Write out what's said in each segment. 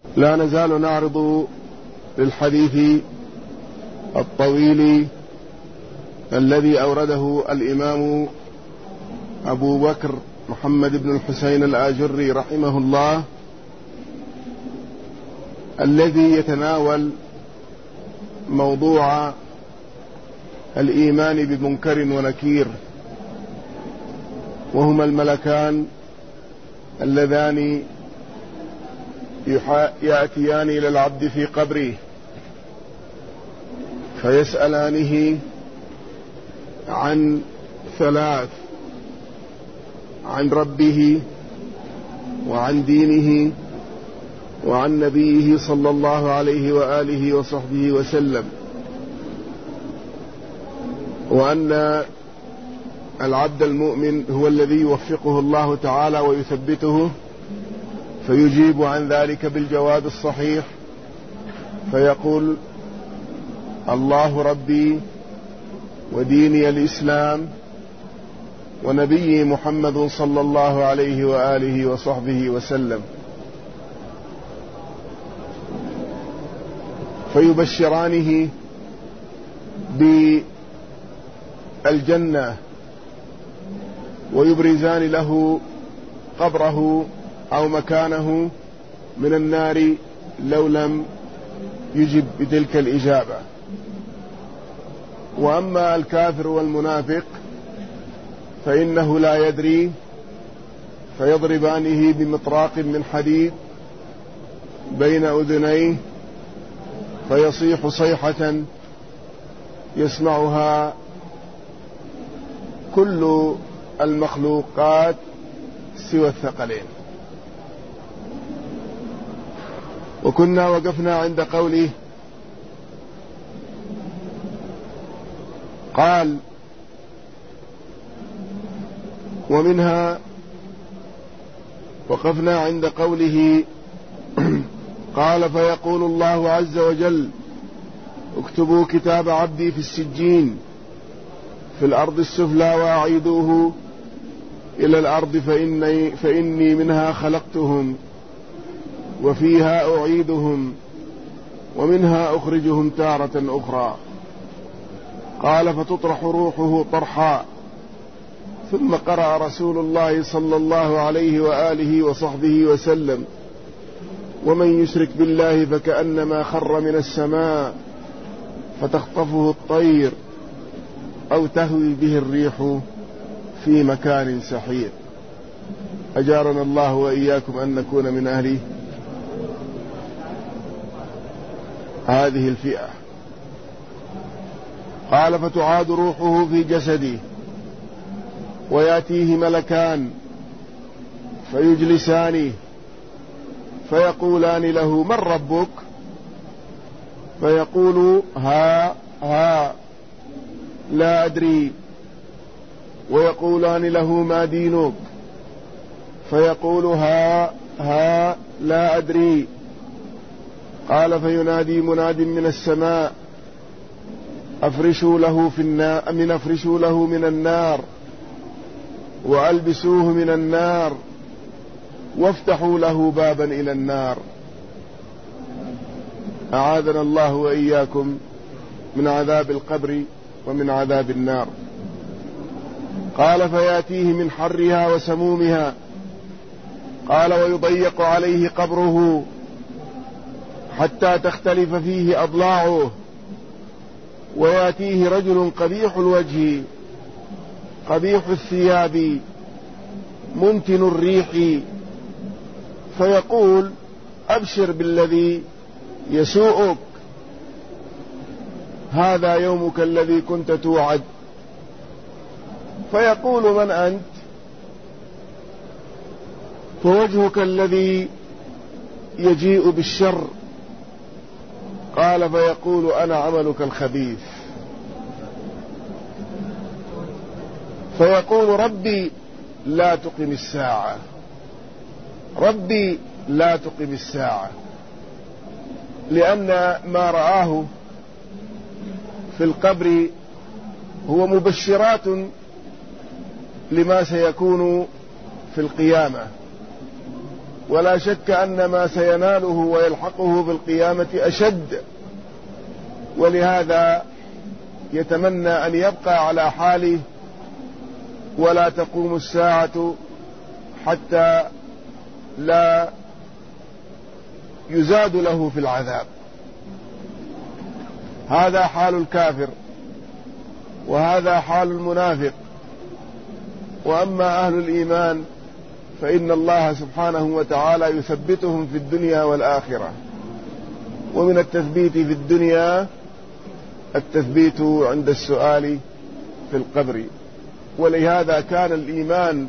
لا نزال نعرض للحديث الطويل الذي أورده الإمام أبو بكر محمد بن الحسين الآجري رحمه الله، الذي يتناول موضوع الإيمان بمنكر ونكير، وهما الملكان اللذان يأتيان إلى العبد في قبره فيسألانه عن ثلاث: عن ربه، وعن دينه، وعن نبيه صلى الله عليه وآله وصحبه وسلم، وأن العبد المؤمن هو الذي يوفقه الله تعالى ويثبته فيجيب عن ذلك بالجواب الصحيح، فيقول: الله ربي، وديني الإسلام، ونبي محمد صلى الله عليه وآله وصحبه وسلم، فيبشرانه بالجنة ويبرزان له قبره أو مكانه من النار لو لم يجب بتلك الإجابة. وأما الكافر والمنافق فإنه لا يدري، فيضربانه بمطراق من حديد بين أذنيه فيصيح صيحة يسمعها كل المخلوقات سوى الثقلين. وكنا وقفنا عند قوله قال: ومنها وقفنا عند قوله قال: فيقول الله عز وجل: اكتبوا كتاب عبدي في السجين في الأرض السفلى وأعيدوه إلى الأرض فإني منها خلقتهم وفيها أعيدهم ومنها أخرجهم تارة أخرى. قال: فتطرح روحه طرحا. ثم قرأ رسول الله صلى الله عليه وآله وصحبه وسلم: ومن يشرك بالله فكأنما خر من السماء فتخطفه الطير أو تهوي به الريح في مكان سحيق. أجارنا الله وإياكم أن نكون من أهل هذه الفئة. قال: فتعاد روحه في جسده ويأتيه ملكان فيجلسانه فيقولان له: من ربك؟ فيقول: ها لا أدري. ويقولان له: ما دينك؟ فيقول: ها لا أدري. قال: فينادي مناد من السماء: أفرشوا له من النار وألبسوه من النار وافتحوا له بابا إلى النار. أعاذنا الله وإياكم من عذاب القبر ومن عذاب النار. قال: فيأتيه من حرها وسمومها. قال: ويضيق عليه قبره حتى تختلف فيه أضلاعه. ويأتيه رجل قبيح الوجه قبيح الثياب منتن الريح فيقول: أبشر بالذي يسوءك، هذا يومك الذي كنت توعد. فيقول: من أنت؟ فوجهك الذي يجيء بالشر. قال: فيقول: أنا عملك الخبيث. فيقول: ربي لا تقم الساعة، ربي لا تقم الساعة، لأن ما رآه في القبر هو مبشرات لما سيكون في القيامة، ولا شك أن ما سيناله ويلحقه بالقيامة أشد، ولهذا يتمنى أن يبقى على حاله ولا تقوم الساعة حتى لا يزاد له في العذاب. هذا حال الكافر وهذا حال المنافق. وأما أهل الإيمان فإن الله سبحانه وتعالى يثبتهم في الدنيا والآخرة، ومن التثبيت في الدنيا التثبيت عند السؤال في القبر. ولهذا كان الإيمان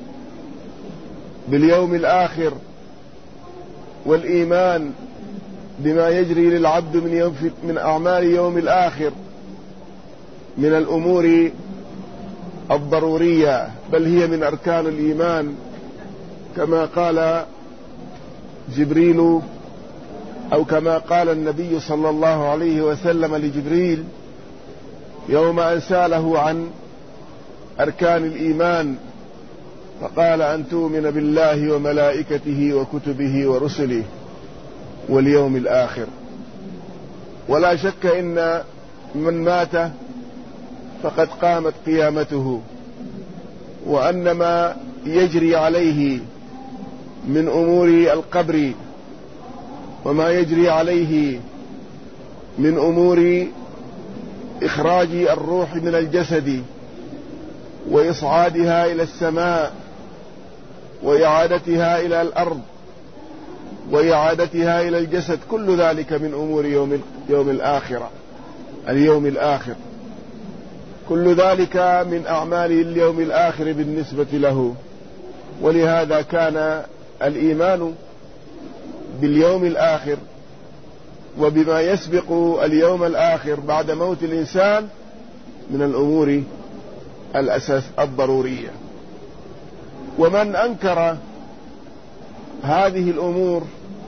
باليوم الآخر والإيمان بما يجري للعبد من أعمال يوم الآخر من الأمور الضرورية، بل هي من أركان الإيمان، كما قال جبريل أو كما قال النبي صلى الله عليه وسلم لجبريل يوم أن سأله عن أركان الإيمان، فقال أن تؤمن بالله وملائكته وكتبه ورسله واليوم الآخر. ولا شك إن من مات فقد قامت قيامته، وأن ما يجري عليه من أمور القبر وما يجري عليه من أمور إخراج الروح من الجسد وإصعادها إلى السماء وإعادتها إلى الأرض وإعادتها إلى الجسد، كل ذلك من أمور يوم الآخرة، اليوم الآخر، كل ذلك من أعمال اليوم الآخر بالنسبة له. ولهذا كان الإيمان باليوم الآخر وبما يسبق اليوم الآخر بعد موت الإنسان من الأمور الأساس الضرورية. ومن أنكر هذه الأمور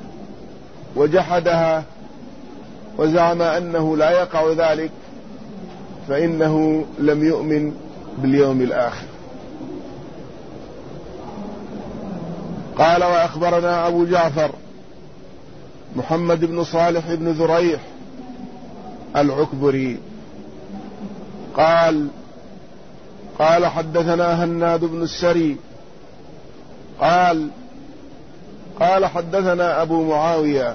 وجحدها وزعم أنه لا يقع ذلك فإنه لم يؤمن باليوم الآخر. قال: وأخبرنا أبو جعفر محمد بن صالح بن ذريح العكبري قال حدثنا هناد بن السري قال حدثنا أبو معاوية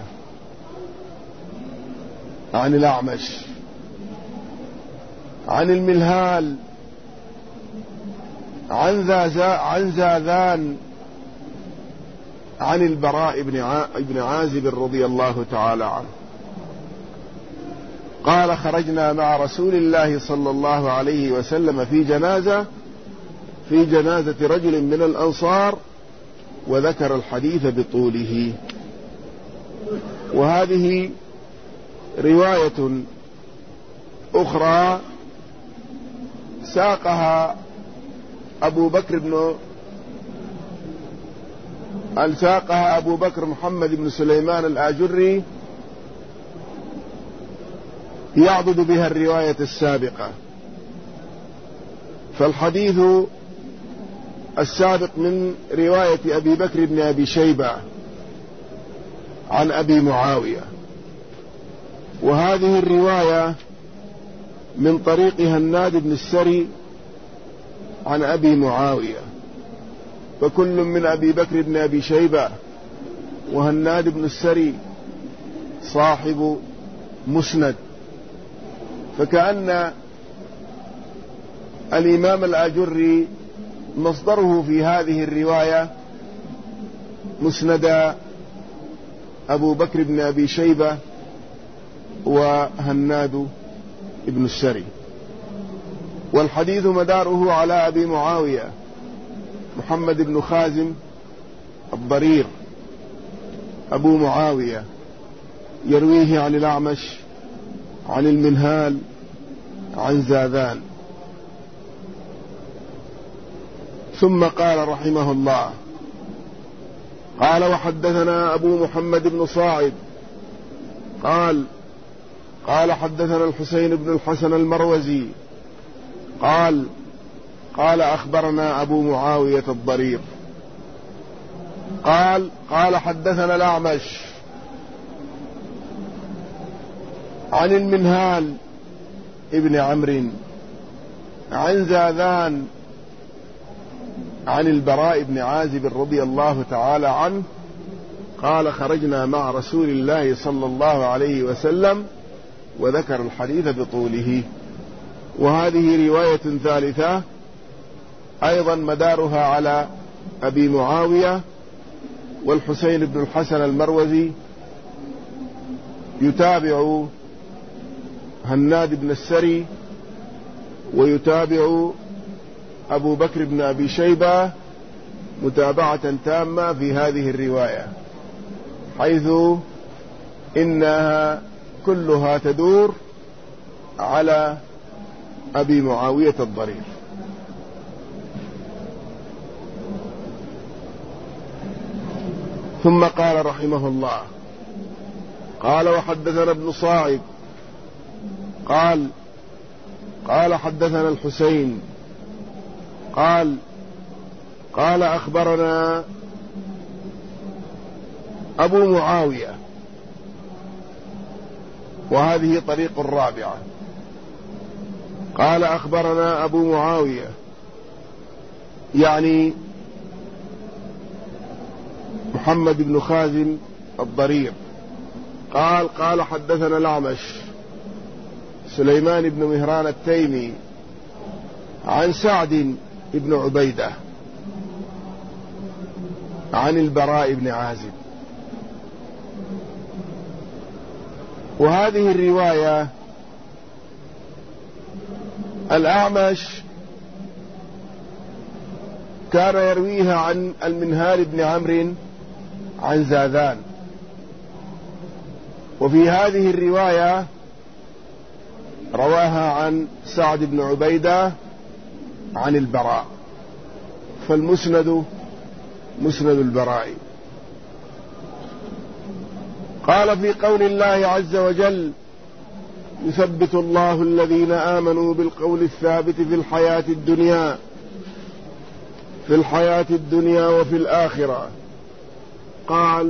عن الأعمش عن الملهال عن زاذان عن البراء بن عازب رضي الله تعالى عنه قال: خرجنا مع رسول الله صلى الله عليه وسلم في جنازة رجل من الأنصار، وذكر الحديث بطوله. وهذه رواية أخرى ساقها أبو بكر محمد بن سليمان الآجري يعضد بها الرواية السابقة. فالحديث السابق من رواية أبي بكر بن أبي شيبة عن أبي معاوية، وهذه الرواية من طريق هناد بن السري عن أبي معاوية، فكل من أبي بكر بن أبي شيبة وهناد بن السري صاحب مسند، فكأن الإمام الآجري مصدره في هذه الرواية مسند أبو بكر بن أبي شيبة وهناد بن السري، والحديث مداره على أبي معاوية محمد بن خازم الضرير أبو معاوية، يرويه عن الأعمش عن المنهال عن زاذان. ثم قال رحمه الله: قال: وحدثنا أبو محمد بن صاعد قال حدثنا الحسين بن الحسن المروزي قال أخبرنا أبو معاوية الضرير قال حدثنا الأعمش عن المنهال ابن عمرو عن زاذان عن البراء بن عازب رضي الله تعالى عنه قال خرجنا مع رسول الله صلى الله عليه وسلم، وذكر الحديث بطوله. وهذه رواية ثالثة أيضا مدارها على أبي معاوية والحسين بن الحسن المروزي، يتابع هناد بن السري، ويتابع أبو بكر بن أبي شيبة متابعة تامة في هذه الرواية، حيث إنها كلها تدور على أبي معاوية الضرير. ثم قال رحمه الله: قال وحدثنا ابن صاعد قال حدثنا الحسين قال أخبرنا أبو معاوية، وهذه طريق الرابعة. قال أخبرنا أبو معاوية يعني محمد بن خازم الضرير. قال حدثنا الأعمش سليمان بن مهران التيمي عن سعد بن عبيدة عن البراء بن عازب. وهذه الرواية الأعمش كان يرويها عن المنهال بن عمرو عن زاذان، وفي هذه الرواية رواها عن سعد بن عبيدة عن البراء، فالمسند مسند البراء. قال في قول الله عز وجل: يثبت الله الذين آمنوا بالقول الثابت في الحياة الدنيا وفي الآخرة. قال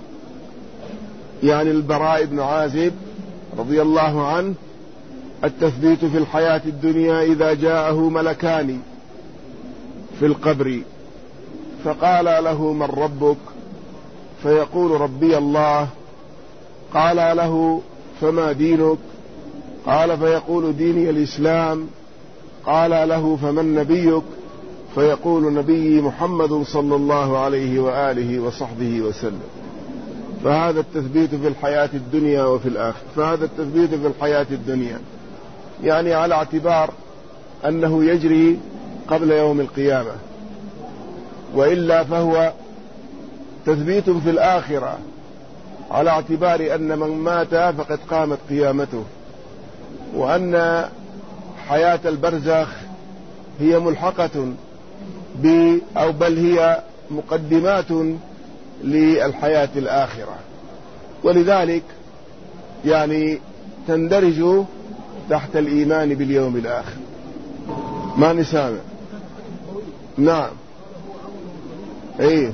يعني البراء بن عازب رضي الله عنه: التثبيت في الحياة الدنيا إذا جاءه ملكان في القبر فقال له: من ربك؟ فيقول: ربي الله. قال له: فما دينك؟ قال: فيقول: ديني الإسلام. قال له: فمن نبيك؟ فيقول: نبي محمد صلى الله عليه وآله وصحبه وسلم. فهذا التثبيت في الحياة الدنيا وفي الآخرة، فهذا التثبيت في الحياة الدنيا يعني على اعتبار أنه يجري قبل يوم القيامة، وإلا فهو تثبيت في الآخرة على اعتبار أن من مات فقد قامت قيامته، وأن حياة البرزخ هي ملحقة بل هي مقدمات للحياة الآخرة، ولذلك يعني تندرج تحت الإيمان باليوم الآخر. ما نسامع؟ نعم. ايه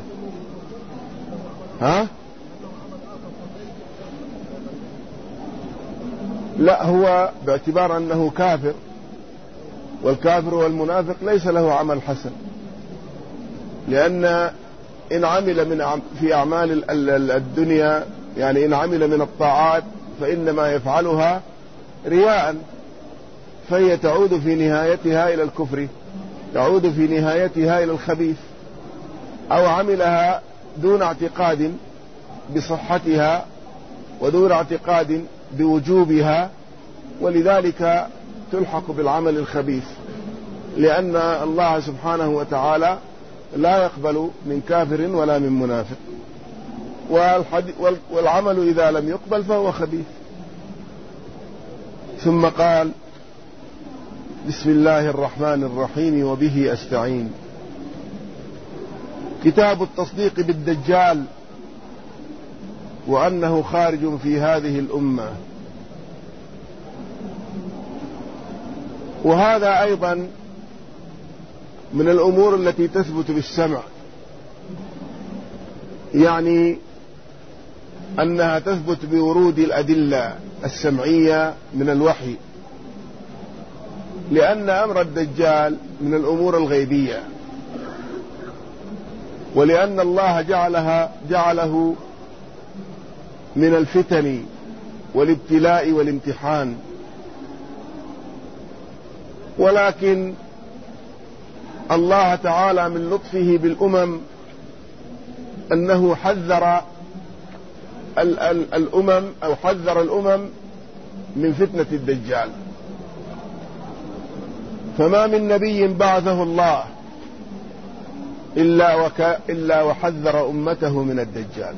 ها؟ لا، هو باعتبار أنه كافر، والكافر والمنافق ليس له عمل حسن، لأن إن عمل في أعمال الدنيا، يعني إن عمل من الطاعات فإنما يفعلها رياء، فهي تعود في نهايتها إلى الكفر، تعود في نهايتها إلى الخبيث، أو عملها دون اعتقاد بصحتها ودون اعتقاد بوجوبها، ولذلك تلحق بالعمل الخبيث، لأن الله سبحانه وتعالى لا يقبل من كافر ولا من منافق، والعمل إذا لم يقبل فهو خبيث. ثم قال: بسم الله الرحمن الرحيم وبه أستعين. كتاب التصديق بالدجال وأنه خارج في هذه الأمة. وهذا أيضا من الأمور التي تثبت بالسمع، يعني أنها تثبت بورود الأدلة السمعية من الوحي، لأن أمر الدجال من الأمور الغيبية، ولأن الله جعله من الفتن والابتلاء والامتحان. ولكن الله تعالى من لطفه بالأمم أنه حذر الأمم من فتنة الدجال، فما من نبي بعثه الله إلا وحذر أمته من الدجال،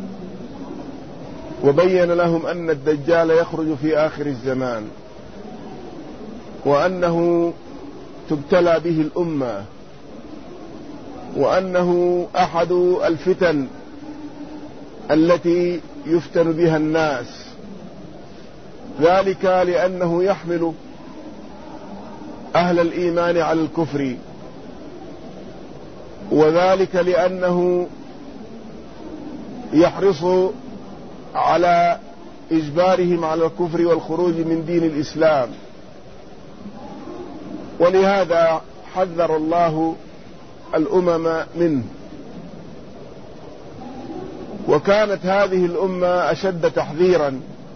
وبين لهم أن الدجال يخرج في آخر الزمان، وأنه تبتلى به الأمة، وأنه أحد الفتن التي يفتن بها الناس، ذلك لأنه يحمل أهل الإيمان على الكفر، وذلك لأنه يحرص على إجبارهم على الكفر والخروج من دين الإسلام. ولهذا حذر الله الأمم منه، وكانت هذه الأمة أشد تحذيرا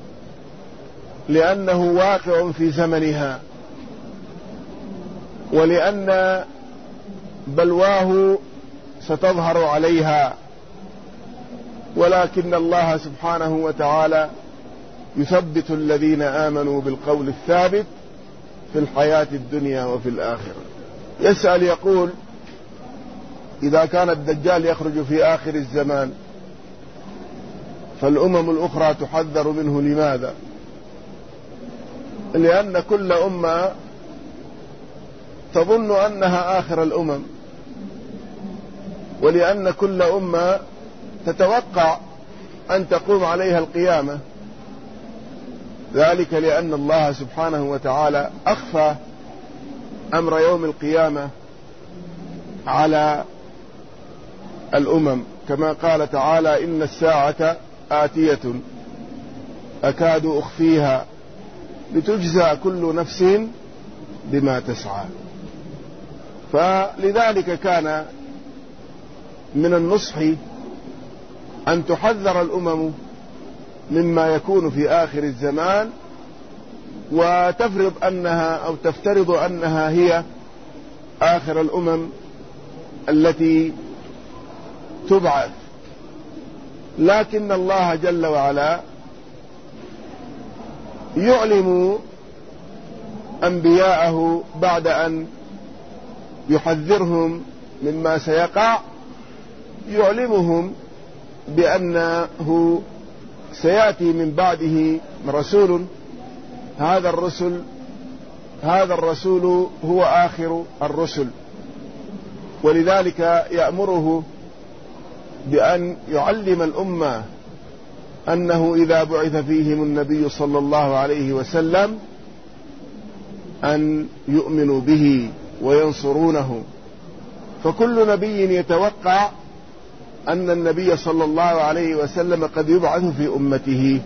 لأنه واقع في زمنها، ولأن بلواه ستظهر عليها، ولكن الله سبحانه وتعالى يثبت الذين آمنوا بالقول الثابت في الحياة الدنيا وفي الآخرة. يسأل يقول: إذا كان الدجال يخرج في آخر الزمان فالأمم الأخرى تحذر منه، لماذا؟ لأن كل أمة تظن أنها آخر الأمم، ولأن كل أمة تتوقع أن تقوم عليها القيامة، ذلك لأن الله سبحانه وتعالى أخفى أمر يوم القيامة على الأمم، كما قال تعالى: إن الساعة آتية أكاد أخفيها لتجزى كل نفس بما تسعى. فلذلك كان من النصح أن تحذر الأمم مما يكون في آخر الزمان، وتفرض أنها أو تفترض أنها هي آخر الأمم التي تبعث. لكن الله جل وعلا يعلم أنبياءه بعد أن يحذرهم مما سيقع، يعلمهم بأنه سيأتي من بعده رسول، هذا الرسول هو آخر الرسل، ولذلك يأمره بأن يعلم الأمة أنه إذا بعث فيهم النبي صلى الله عليه وسلم أن يؤمنوا به وينصرونه. فكل نبي يتوقع أن النبي صلى الله عليه وسلم قد يبعث في أمته،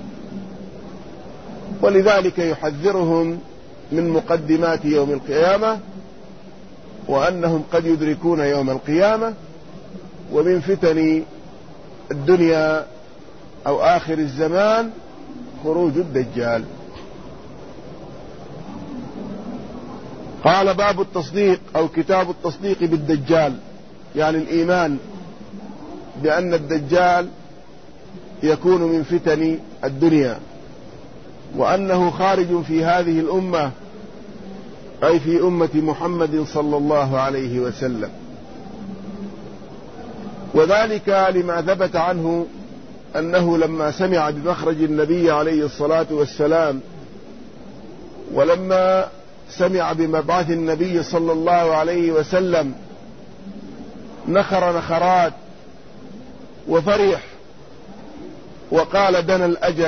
ولذلك يحذرهم من مقدمات يوم القيامة، وأنهم قد يدركون يوم القيامة، ومن فتن الدنيا أو آخر الزمان خروج الدجال. قال: باب التصديق أو كتاب التصديق بالدجال، يعني الإيمان بأن الدجال يكون من فتن الدنيا، وأنه خارج في هذه الأمة، أي في أمة محمد صلى الله عليه وسلم، وذلك لما ثبت عنه أنه لما سمع بمخرج النبي عليه الصلاة والسلام، ولما سمع بمبعث النبي صلى الله عليه وسلم نخر نخرات وفرح وقال: دنا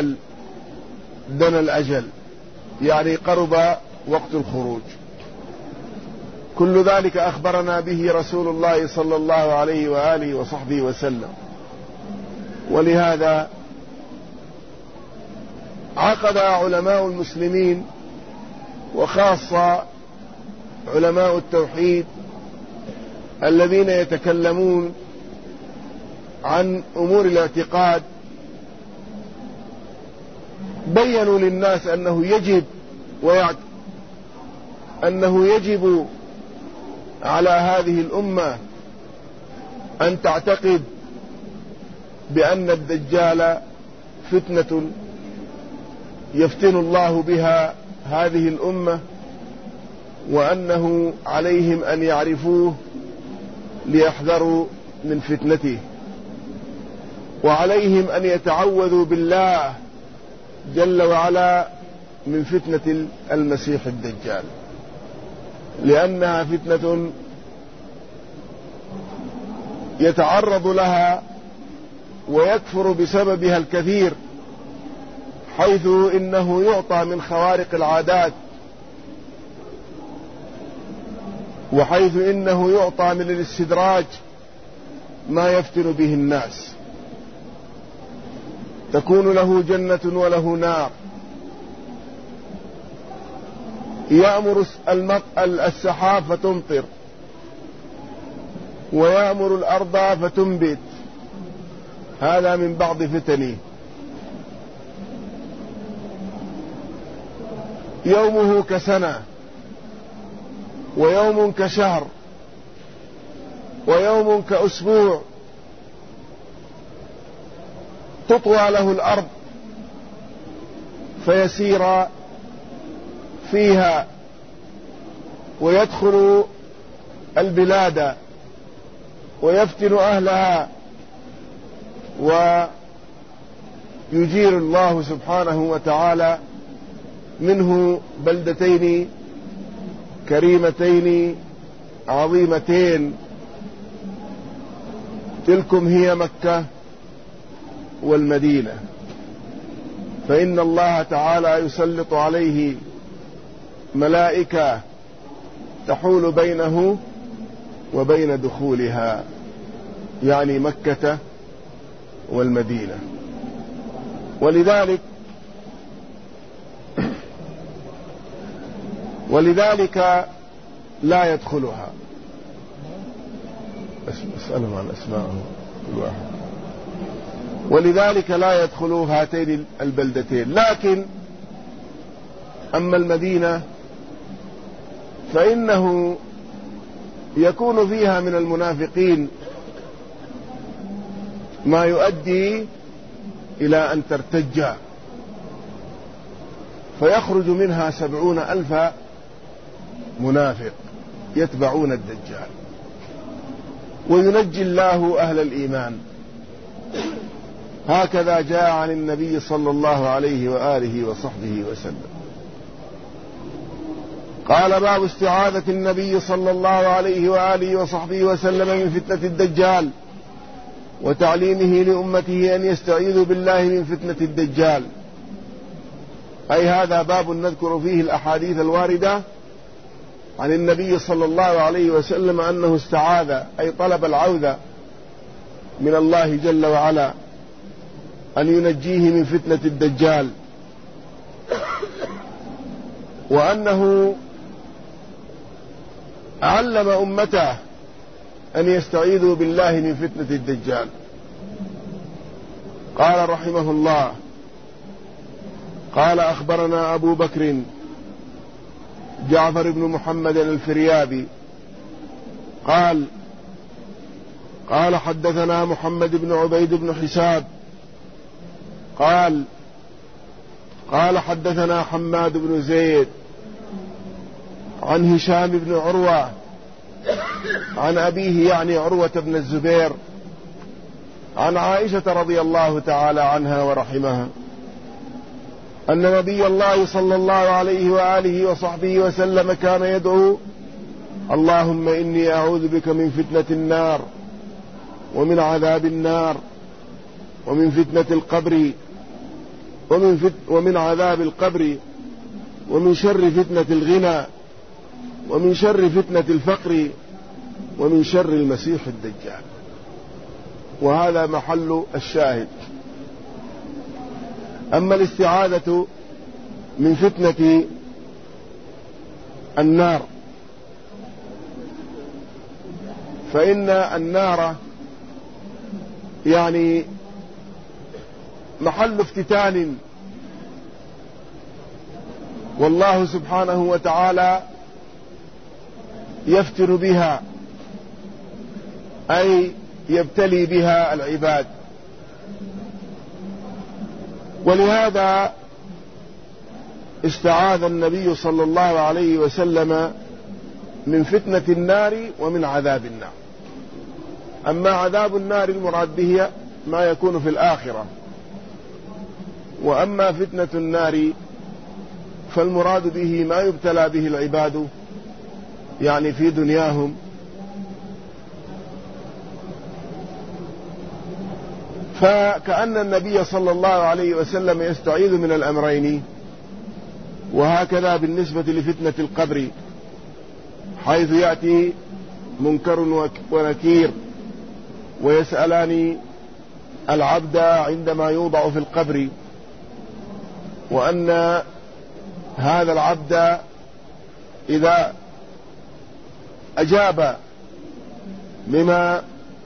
الأجل، يعني قرب وقت الخروج. كل ذلك أخبرنا به رسول الله صلى الله عليه وآله وصحبه وسلم. ولهذا عقد علماء المسلمين وخاصة علماء التوحيد الذين يتكلمون عن أمور الاعتقاد بيّنوا للناس أنه يجب على هذه الأمة أن تعتقد بأن الدجال فتنة يفتن الله بها هذه الأمة، وأنه عليهم أن يعرفوه ليحذروا من فتنته، وعليهم أن يتعوذوا بالله جل وعلا من فتنة المسيح الدجال، لأنها فتنة يتعرض لها ويكفر بسببها الكثير، حيث إنه يعطى من خوارق العادات، وحيث إنه يعطى من الاستدراج ما يفتن به الناس، تكون له جنة وله نار، يأمر السحاب فتمطر، ويأمر الأرض فتنبت. هذا من بعض فتنه. يومه كسنة، ويوم كشهر، ويوم كأسبوع، تطوى له الأرض فيسير فيها ويدخل البلاد ويفتن أهلها، ويجير الله سبحانه وتعالى منه بلدتين كريمتين عظيمتين، تلكم هي مكة والمدينة، فإن الله تعالى يسلط عليه ملائكة تحول بينه وبين دخولها، يعني مكة والمدينة. ولذلك لا يدخلها. أسألهم عن أسمائهم كل واحد. ولذلك لا يدخل هاتين البلدتين. لكن أما المدينة فإنه يكون فيها من المنافقين ما يؤدي إلى أن ترتج، فيخرج منها 70,000 منافق يتبعون الدجال، وينجي الله أهل الإيمان. هكذا جاء عن النبي صلى الله عليه وآله وصحبه وسلم. قال: باب استعاذة النبي صلى الله عليه وآله وصحبه وسلم من فتنة الدجال، وتعليمه لأمته أن يستعيذوا بالله من فتنة الدجال. أي هذا باب نذكر فيه الأحاديث الواردة عن النبي صلى الله عليه وسلم أنه استعاذ، أي طلب العوذة من الله جل وعلا أن ينجيه من فتنة الدجال، وأنه علم أمته أن يستعيذوا بالله من فتنة الدجال. قال رحمه الله: قال: أخبرنا أبو بكر جعفر بن محمد الفريابي قال حدثنا محمد بن عبيد بن حساب قال حدثنا حماد بن زيد عن هشام بن عروة عن أبيه، يعني عروة بن الزبير، عن عائشة رضي الله تعالى عنها ورحمها أن نبي الله صلى الله عليه وآله وصحبه وسلم كان يدعو: اللهم إني أعوذ بك من فتنة النار، ومن عذاب النار، ومن فتنة القبر، ومن عذاب القبر، ومن شر فتنة الغنى، ومن شر فتنة الفقر، ومن شر المسيح الدجال. وهذا محل الشاهد. أما الاستعاذة من فتنة النار فإن النار يعني محل افتتان، والله سبحانه وتعالى يفتن بها، أي يبتلي بها العباد. ولهذا استعاذ النبي صلى الله عليه وسلم من فتنة النار ومن عذاب النار. أما عذاب النار المراد به ما يكون في الآخرة، وأما فتنة النار فالمراد به ما يبتلى به العباد يعني في دنياهم. فكأن النبي صلى الله عليه وسلم يستعيذ من الأمرين. وهكذا بالنسبة لفتنة القبر، حيث يأتي منكر ونكير ويسألان العبد عندما يوضع في القبر، وأن هذا العبد إذا أجاب بما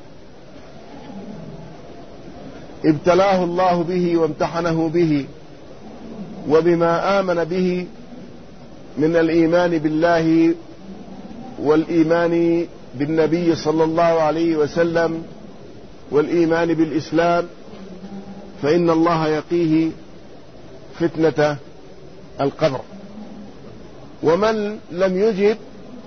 ابتلاه الله به وامتحنه به وبما آمن به من الإيمان بالله والإيمان بالنبي صلى الله عليه وسلم والإيمان بالإسلام، فإن الله يقيه فتنة القبر. ومن لم يجب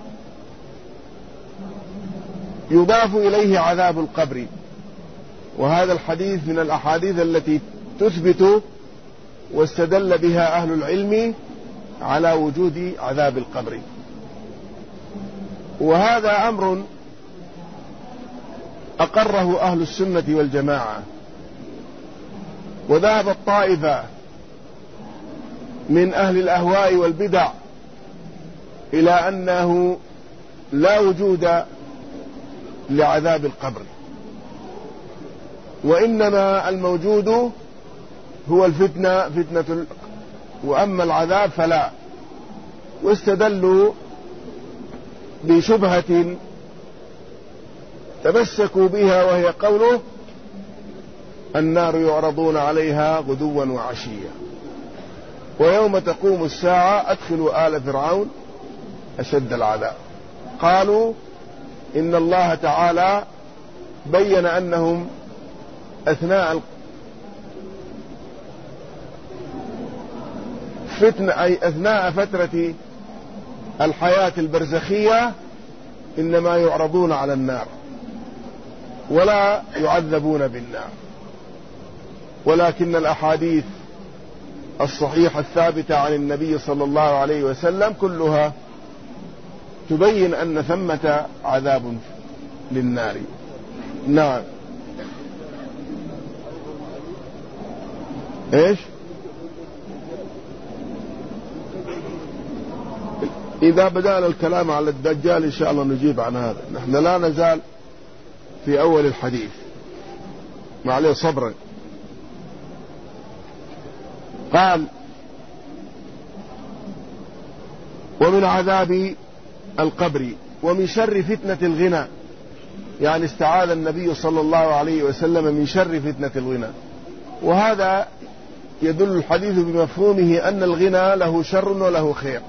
يضاف إليه عذاب القبر. وهذا الحديث من الأحاديث التي تثبت واستدل بها أهل العلم على وجود عذاب القبر. وهذا أمر أقره أهل السنة والجماعة. وذهب الطائفة من أهل الأهواء والبدع إلى أنه لا وجود لعذاب القبر، وإنما الموجود هو فتنة وأما العذاب فلا. واستدلوا بشبهة تمسكوا بها، وهي قوله: النار يعرضون عليها غدوا وعشيا ويوم تقوم الساعة أدخلوا آل فرعون أشد العذاب. قالوا إن الله تعالى بين أنهم أثناء فتنة، أي أثناء فترة الحياة البرزخية، إنما يعرضون على النار ولا يعذبون بالنار. ولكن الأحاديث الصحيحة الثابتة عن النبي صلى الله عليه وسلم كلها تبين أن ثمة عذاب للنار. نعم. إيش؟ إذا بدأنا الكلام على الدجال إن شاء الله نجيب عن هذا. نحن لا نزال في أول الحديث، ما عليه صبرا. قال: ومن عذاب القبر ومن شر فتنة الغنى. يعني استعاذ النبي صلى الله عليه وسلم من شر فتنة الغنى. وهذا يدل الحديث بمفهومه أن الغنى له شر وله خير،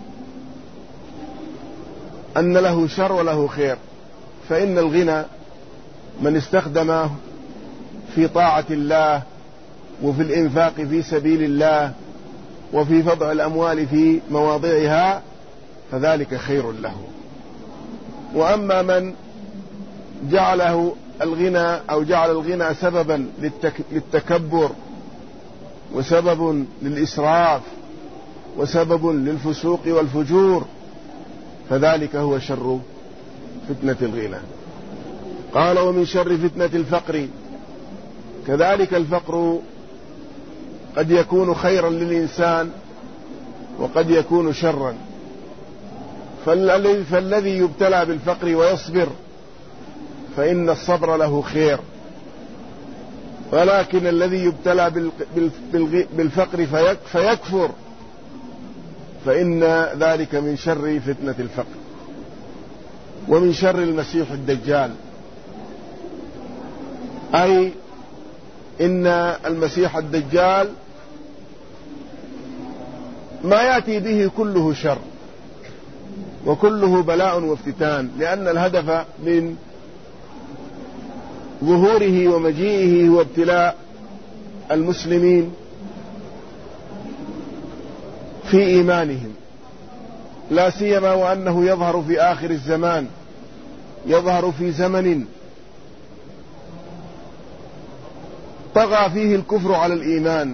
أن له شر وله خير. فإن الغنى من استخدمه في طاعة الله وفي الإنفاق في سبيل الله وفي فضع الأموال في مواضعها فذلك خير له. وأما من جعله الغنى أو جعل الغنى سببا للتكبر وسبب للإسراف وسبب للفسوق والفجور فذلك هو شر فتنة الغنى. قال: ومن شر فتنة الفقر. كذلك الفقر قد يكون خيرا للإنسان وقد يكون شرا. فالذي يبتلى بالفقر ويصبر فإن الصبر له خير، ولكن الذي يبتلى بالفقر فيكفر فإن ذلك من شر فتنة الفقر ومن شر المسيح الدجال. أي إن المسيح الدجال ما يأتي به كله شر وكله بلاء وافتتان، لأن الهدف من ظهوره ومجيئه هو ابتلاء المسلمين في إيمانهم، لا سيما وأنه يظهر في آخر الزمان، يظهر في زمن طغى فيه الكفر على الإيمان،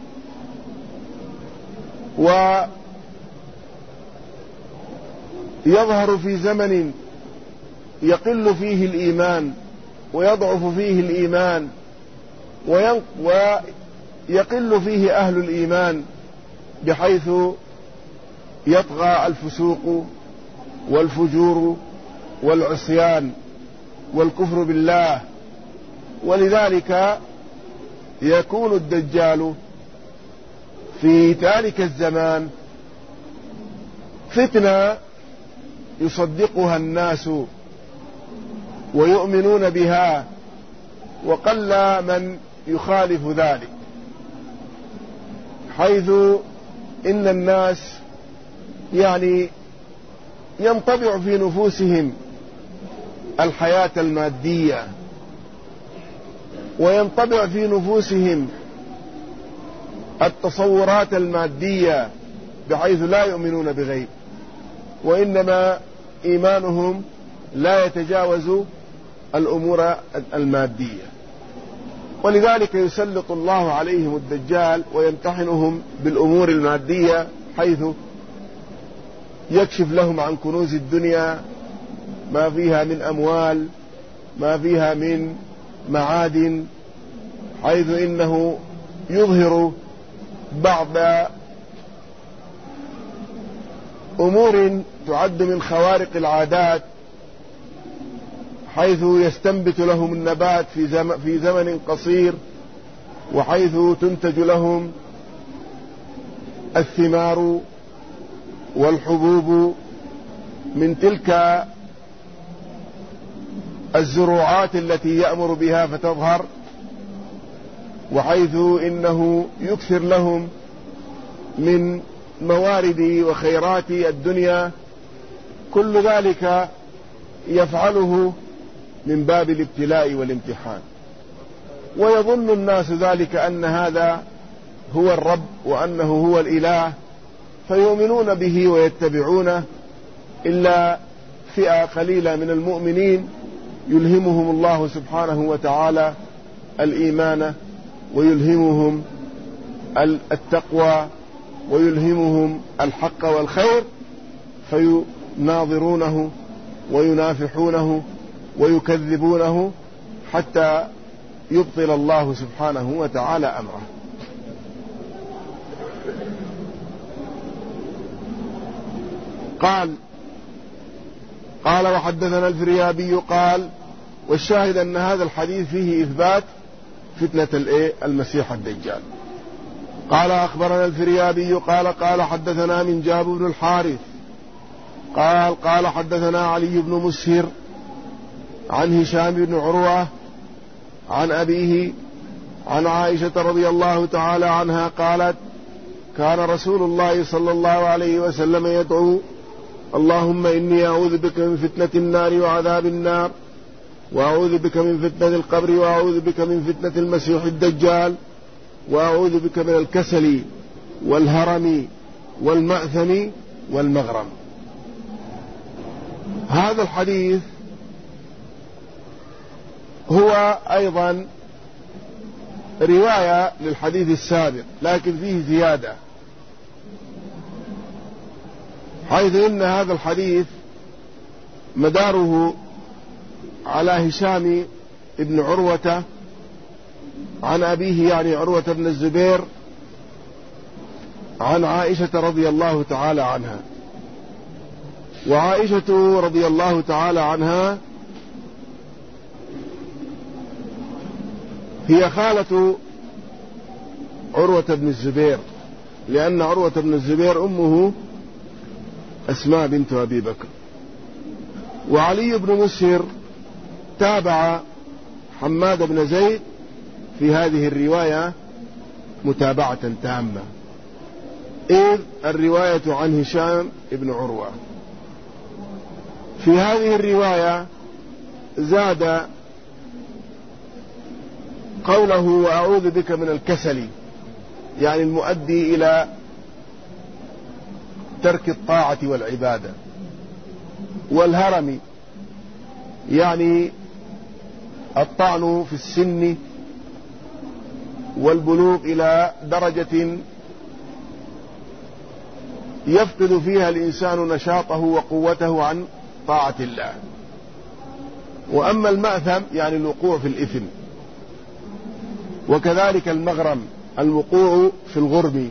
ويظهر في زمن يقل فيه الإيمان ويضعف فيه الإيمان ويقل فيه أهل الإيمان، بحيث يطغى الفسوق والفجور والعصيان والكفر بالله. ولذلك يكون الدجال في ذلك الزمان فتنة يصدقها الناس ويؤمنون بها، وقل من يخالف ذلك، حيث إن الناس يعني ينطبع في نفوسهم الحياة المادية، وينطبع في نفوسهم التصورات المادية، بحيث لا يؤمنون بغيب، وإنما إيمانهم لا يتجاوز الأمور المادية. ولذلك يسلط الله عليهم الدجال ويمتحنهم بالأمور المادية، حيث يكشف لهم عن كنوز الدنيا ما فيها من أموال، ما فيها من معادن، حيث إنه يظهر بعض أمور تعد من خوارق العادات، حيث يستنبت لهم النبات في زمن قصير، وحيث تنتج لهم الثمار والحبوب من تلك الزروعات التي يأمر بها فتظهر، وحيث إنه يكثر لهم من موارد وخيرات الدنيا. كل ذلك يفعله من باب الابتلاء والامتحان، ويظن الناس ذلك أن هذا هو الرب وأنه هو الإله، فيؤمنون به ويتبعونه، إلا فئة قليلة من المؤمنين يلهمهم الله سبحانه وتعالى الإيمان، ويلهمهم التقوى، ويلهمهم الحق والخير، فيناظرونه وينافحونه ويكذبونه حتى يبطل الله سبحانه وتعالى أمره. قال وحدثنا الفريابي قال: والشاهد أن هذا الحديث فيه إثبات فتنة المسيح الدجال. قال أخبرنا الفريابي قال حدثنا من جاب بن الحارث قال حدثنا علي بن مسهر عن هشام بن عروة عن أبيه عن عائشة رضي الله تعالى عنها قالت: كان رسول الله صلى الله عليه وسلم يدعو: اللهم إني أعوذ بك من فتنة النار وعذاب النار، وأعوذ بك من فتنة القبر، وأعوذ بك من فتنة المسيح الدجال، وأعوذ بك من الكسل والهرم والمأثم والمغرم. هذا الحديث هو أيضا رواية للحديث السابق، لكن فيه زيادة، حيث إن هذا الحديث مداره على هشام ابن عروة عن أبيه، يعني عروة بن الزبير، عن عائشة رضي الله تعالى عنها. وعائشة رضي الله تعالى عنها هي خالة عروة بن الزبير، لأن عروة بن الزبير أمه أسماء بنت أبي بكر. وعلي بن مسهر تابع حماد بن زيد في هذه الرواية متابعة تامة، إذ الرواية عن هشام بن عروة. في هذه الرواية زاد قوله وأعوذ بك من الكسل، يعني المؤدي إلى ترك الطاعة والعبادة، والهرم يعني الطعن في السن والبلوغ إلى درجة يفقد فيها الإنسان نشاطه وقوته عن طاعة الله. وأما المأثم يعني الوقوع في الإثم، وكذلك المغرم الوقوع في الغرم.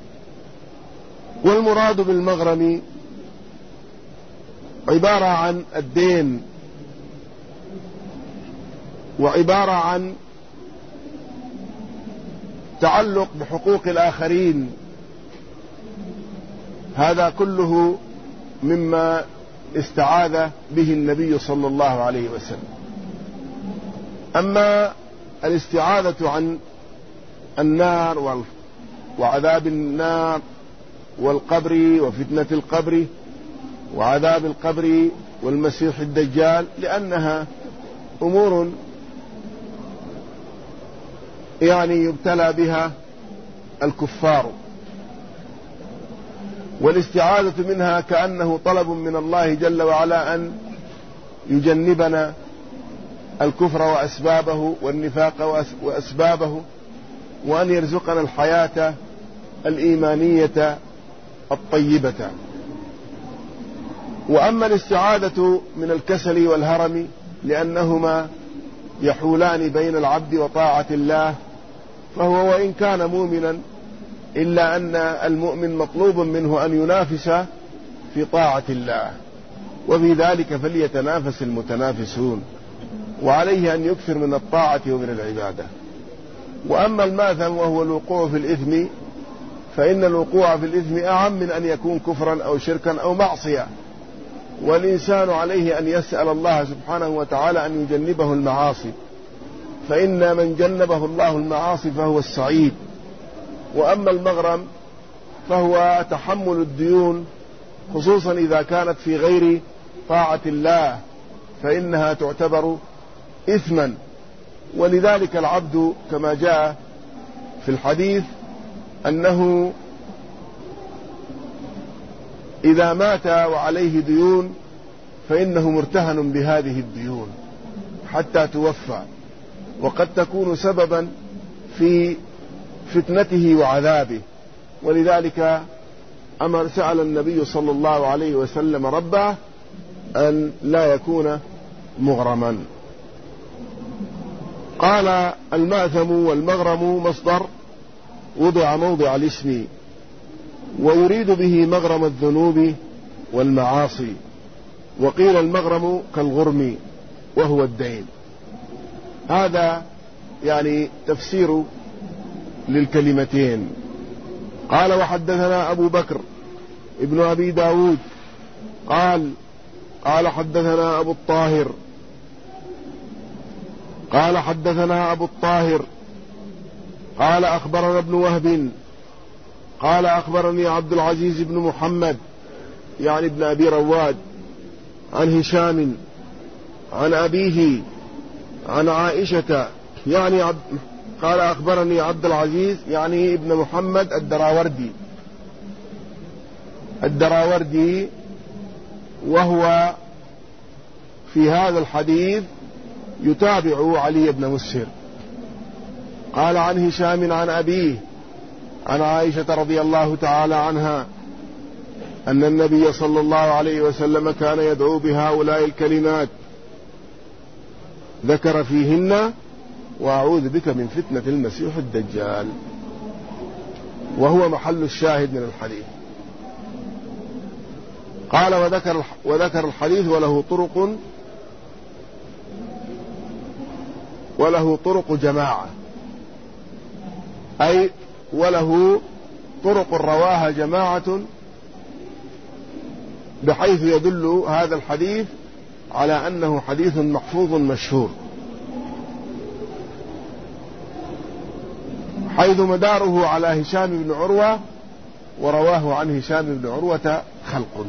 والمراد بالمغرم عبارة عن الدين، وعبارة عن تعلق بحقوق الآخرين. هذا كله مما استعاذ به النبي صلى الله عليه وسلم. أما الاستعاذة عن النار وعذاب النار والقبر وفتنة القبر وعذاب القبر والمسيح الدجال، لأنها أمور يعني يبتلى بها الكفار، والاستعاذة منها كأنه طلب من الله جل وعلا أن يجنبنا الكفر وأسبابه والنفاق وأسبابه، وأن يرزقنا الحياة الإيمانية الطيبة. وأما الاستعاذة من الكسل والهرم لأنهما يحولان بين العبد وطاعة الله، فهو وإن كان مؤمنا إلا أن المؤمن مطلوب منه أن ينافس في طاعة الله، وفي ذلك فليتنافس المتنافسون، وعليه أن يكثر من الطاعة ومن العبادة. وأما الماثم وهو الوقوع في الإثم، فإن الوقوع في الإثم أعم من أن يكون كفرا أو شركا أو معصية، والإنسان عليه أن يسأل الله سبحانه وتعالى أن يجنبه المعاصي، فإن من جنبه الله المعاصي فهو السعيد. وأما المغرم فهو تحمل الديون، خصوصا إذا كانت في غير طاعة الله، فإنها تعتبر إثما. ولذلك العبد كما جاء في الحديث أنه إذا مات وعليه ديون فإنه مرتهن بهذه الديون حتى توفى، وقد تكون سببا في فتنته وعذابه. ولذلك سأل النبي صلى الله عليه وسلم ربه أن لا يكون مغرما. قال المأثم والمغرم مصدر وضع موضع الاسم، ويريد به مغرم الذنوب والمعاصي. وقيل المغرم كالغرم وهو الدين. هذا يعني تفسير للكلمتين. قال وحدثنا أبو بكر ابن أبي داود قال حدثنا أبو الطاهر قال أخبرنا ابن وهب قال أخبرني عبد العزيز بن محمد يعني ابن أبي رواد عن هشام عن أبيه عن عائشة يعني قال أخبرني عبد العزيز يعني ابن محمد الدراوردي، وهو في هذا الحديث يتابع علي بن مسهر. قال عن هشام عن أبيه عن عائشة رضي الله تعالى عنها أن النبي صلى الله عليه وسلم كان يدعو بهؤلاء الكلمات، ذكر فيهن وأعوذ بك من فتنة المسيح الدجال، وهو محل الشاهد من الحديث. قال وذكر الحديث وله طرق وله طرق جماعة، أي وله طرق رواها جماعة، بحيث يدل هذا الحديث على أنه حديث محفوظ مشهور، حيث مداره على هشام بن عروة، ورواه عن هشام بن عروة خلق.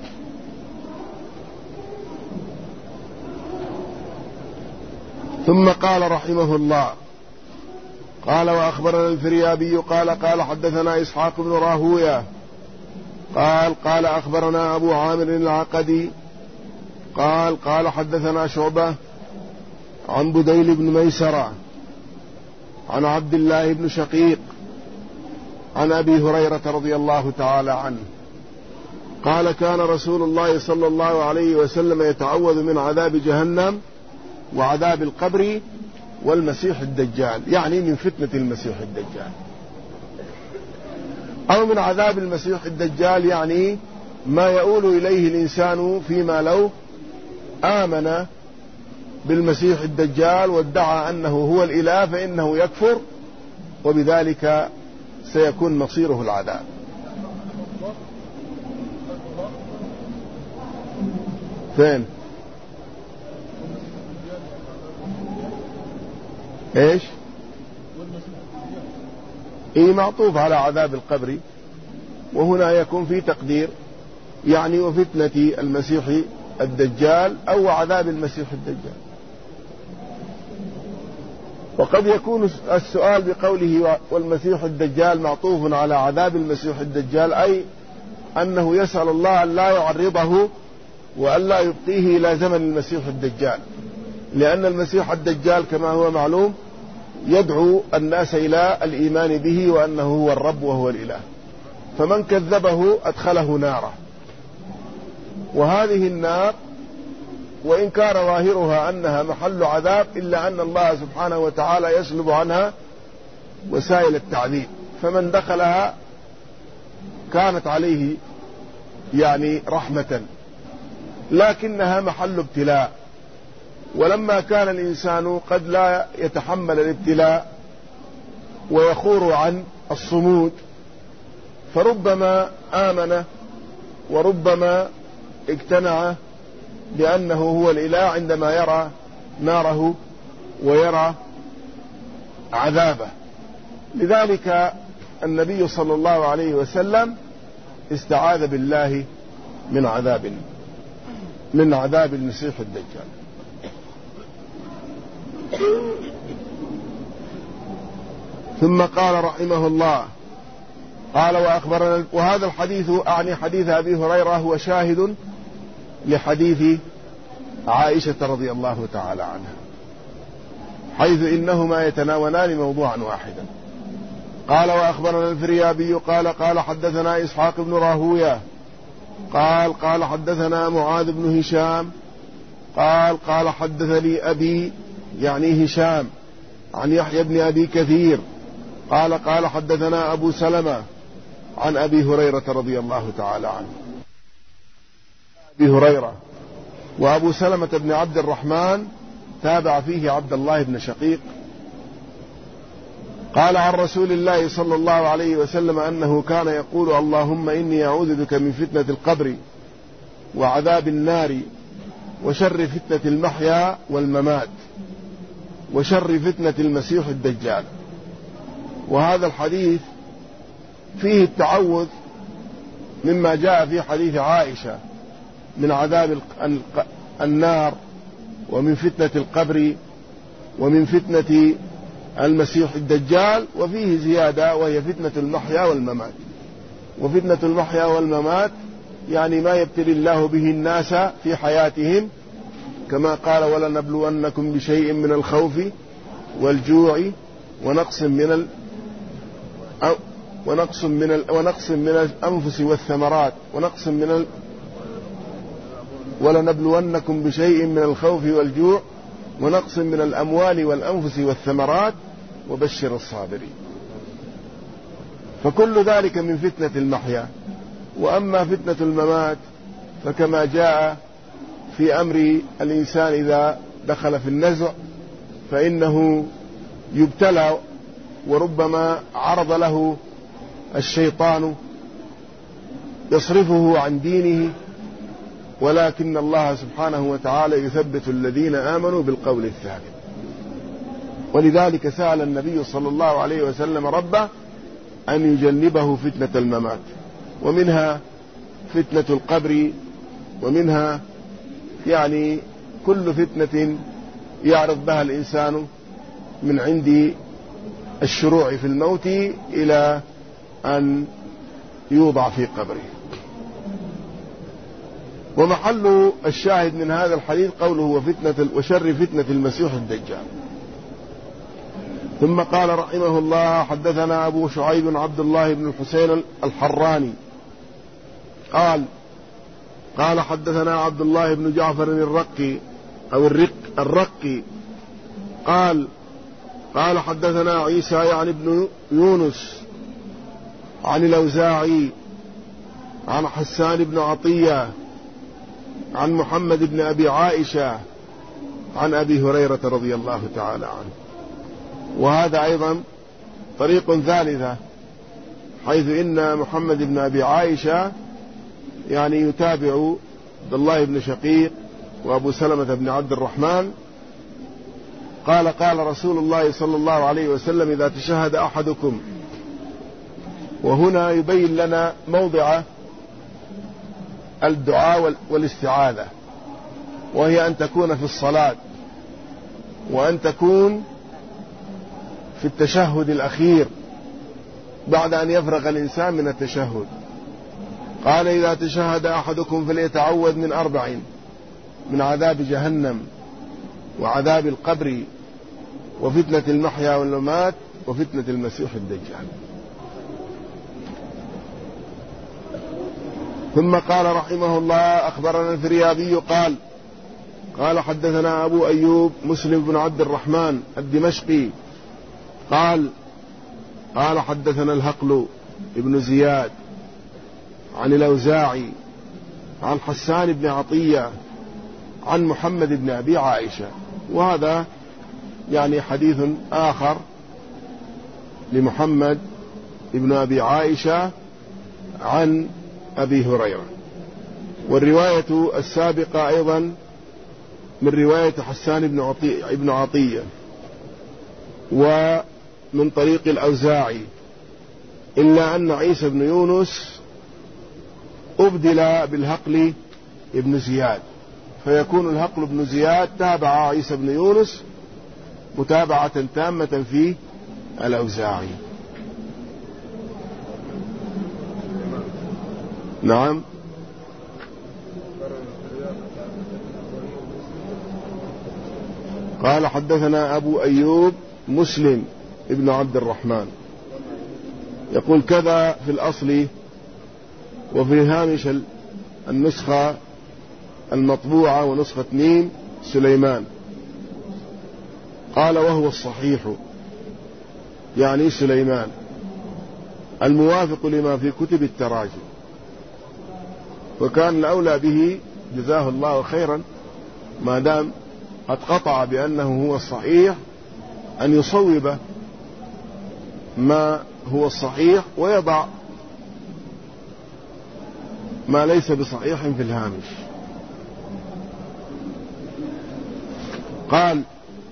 ثم قال رحمه الله: قال وأخبرنا الفريابي قال حدثنا إسحاق بن راهوية قال أخبرنا أبو عامر العقدي قال حدثنا شعبة عن بديل بن ميسرة عن عبد الله بن شقيق عن أبي هريرة رضي الله تعالى عنه قال: كان رسول الله صلى الله عليه وسلم يتعوذ من عذاب جهنم وعذاب القبر والمسيح الدجال، يعني من فتنة المسيح الدجال، أو من عذاب المسيح الدجال، يعني ما يؤول إليه الإنسان فيما لو آمن بالمسيح الدجال وادعى أنه هو الإله، فإنه يكفر، وبذلك سيكون مصيره العذاب. فين؟ ايش؟ معطوف على عذاب القبر، وهنا يكون في تقدير يعني وفتنة المسيح الدجال أو عذاب المسيح الدجال. وقد يكون السؤال بقوله والمسيح الدجال معطوف على عذاب المسيح الدجال، أي أنه يسأل الله أن لا يعرضه وأن لا يبقيه إلى زمن المسيح الدجال، لأن المسيح الدجال كما هو معلوم يدعو الناس إلى الإيمان به وأنه هو الرب وهو الإله، فمن كذبه أدخله ناره، وهذه النار وإن كان ظاهرها أنها محل عذاب، إلا أن الله سبحانه وتعالى يسلب عنها وسائل التعذيب، فمن دخلها كانت عليه يعني رحمة، لكنها محل ابتلاء. ولما كان الإنسان قد لا يتحمل الابتلاء ويخور عن الصمود، فربما آمن وربما اقتنع بأنه هو الإله عندما يرى ناره ويرى عذابه. لذلك النبي صلى الله عليه وسلم استعاذ بالله من عذاب المسيح الدجال. ثم قال رحمه الله: قال وأخبرنا، وهذا الحديث أعني حديث أبي هريرة هو شاهد لحديث عائشة رضي الله تعالى عنها، حيث إنهما يتناولان موضوعا واحدا. قال وأخبرنا الفريابي قال حدثنا إسحاق بن راهوية قال حدثنا معاذ بن هشام قال حدثني أبي يعني هشام عن يحيى بن أبي كثير قال حدثنا أبو سلمة عن أبي هريرة رضي الله تعالى عنه. أبي هريرة وأبو سلمة بن عبد الرحمن تابع فيه عبد الله بن شقيق، قال عن رسول الله صلى الله عليه وسلم أنه كان يقول: اللهم إني أعوذ بك من فتنة القبر وعذاب النار وشر فتنة المحيا والممات وشر فتنة المسيح الدجال. وهذا الحديث فيه التعوذ مما جاء في حديث عائشة من عذاب النار ومن فتنة القبر ومن فتنة المسيح الدجال، وفيه زيادة وهي فتنة المحيا والممات. وفتنة المحيا والممات يعني ما يبتلي الله به الناس في حياتهم، كما قال: ولنبلونكم بشيء من الخوف والجوع ونقص من الأنفس والثمرات ولنبلونكم بشيء من الخوف والجوع ونقص من الأموال والأنفس والثمرات وبشر الصابرين. فكل ذلك من فتنة المحيا. وأما فتنة الممات فكما جاء في أمر الإنسان إذا دخل في النزع، فإنه يبتلى، وربما عرض له الشيطان يصرفه عن دينه، ولكن الله سبحانه وتعالى يثبت الذين آمنوا بالقول الثابت. ولذلك سأل النبي صلى الله عليه وسلم ربه أن يجنبه فتنة الممات، ومنها فتنة القبر، ومنها يعني كل فتنة يعرض بها الإنسان من عند الشروع في الموت إلى أن يوضع في قبره. ومحل الشاهد من هذا الحديث قوله وشر فتنة المسيح الدجال. ثم قال رحمه الله: حدثنا أبو شعيب عبد الله بن الحسين الحراني قال حدثنا عبد الله بن جعفر الرقي أو الرقي قال حدثنا عيسى يعني بن يونس عن الأوزاعي عن حسان بن عطية عن محمد بن أبي عائشة عن أبي هريرة رضي الله تعالى عنه. وهذا أيضا طريق ثالثة، حيث إن محمد بن أبي عائشة يعني يتابع عبد الله بن شقيق وأبو سلمة بن عبد الرحمن قال رسول الله صلى الله عليه وسلم: إذا تشهد أحدكم. وهنا يبين لنا موضع الدعاء والاستعاذة، وهي أن تكون في الصلاة، وأن تكون في التشهد الأخير بعد أن يفرغ الإنسان من التشهد. قال: إذا تشهد أحدكم فليتعوذ من 4: من عذاب جهنم، وعذاب القبر، وفتنة المحيا والممات، وفتنة المسيح الدجال. ثم قال رحمه الله: أخبرنا الفريابي قال حدثنا أبو أيوب مسلم بن عبد الرحمن الدمشقي قال حدثنا الهقل ابن زياد عن الأوزاعي عن حسان بن عطية عن محمد بن أبي عائشة. وهذا يعني حديث آخر لمحمد بن أبي عائشة عن أبي هريرة. والرواية السابقة أيضا من رواية حسان بن عطية ومن طريق الأوزاعي، إلا أن عيسى بن يونس أبدل بالهقل ابن زياد، فيكون الهقل بن زياد تابع عيسى بن يونس متابعة تامة في الأوزاعي. نعم. قال حدثنا أبو أيوب مسلم ابن عبد الرحمن، يقول كذا في الأصل، وفي هامش النسخة المطبوعة ونسخة ميم سليمان. قال: وهو الصحيح، يعني سليمان، الموافق لما في كتب التراجم. وكان الأولى به جزاه الله خيرا، ما دام قد قطع بأنه هو الصحيح، أن يصوب ما هو الصحيح ويضع ما ليس بصحيح في الهامش. قال: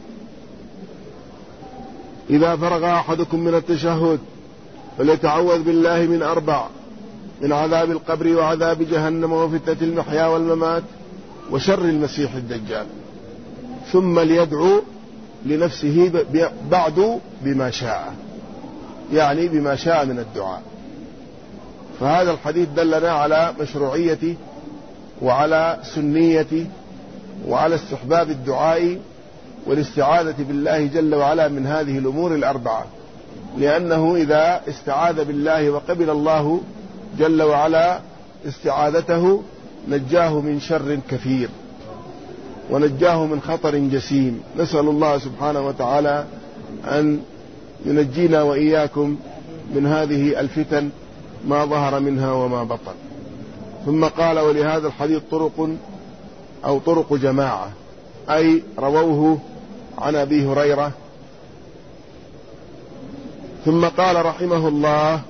إذا فرغ أحدكم من التشهد فليتعوذ بالله من 4: من عذاب القبر، وعذاب جهنم، وفتنة المحيا والممات، وشر المسيح الدجال. ثم ليدعو لنفسه بعد بما شاء، يعني بما شاء من الدعاء. فهذا الحديث دلنا على مشروعية وعلى سنية وعلى استحباب الدعاء والاستعاذة بالله جل وعلا من هذه الأمور 4، لأنه إذا استعاذ بالله وقبل الله جل وعلا استعاذته نجاه من شر كثير، ونجاه من خطر جسيم. نسأل الله سبحانه وتعالى أن ينجينا وإياكم من هذه الفتن ما ظهر منها وما بطن. ثم قال: ولهذا الحديث طرق جماعة، أي رووه عن أبي هريرة. ثم قال رحمه الله: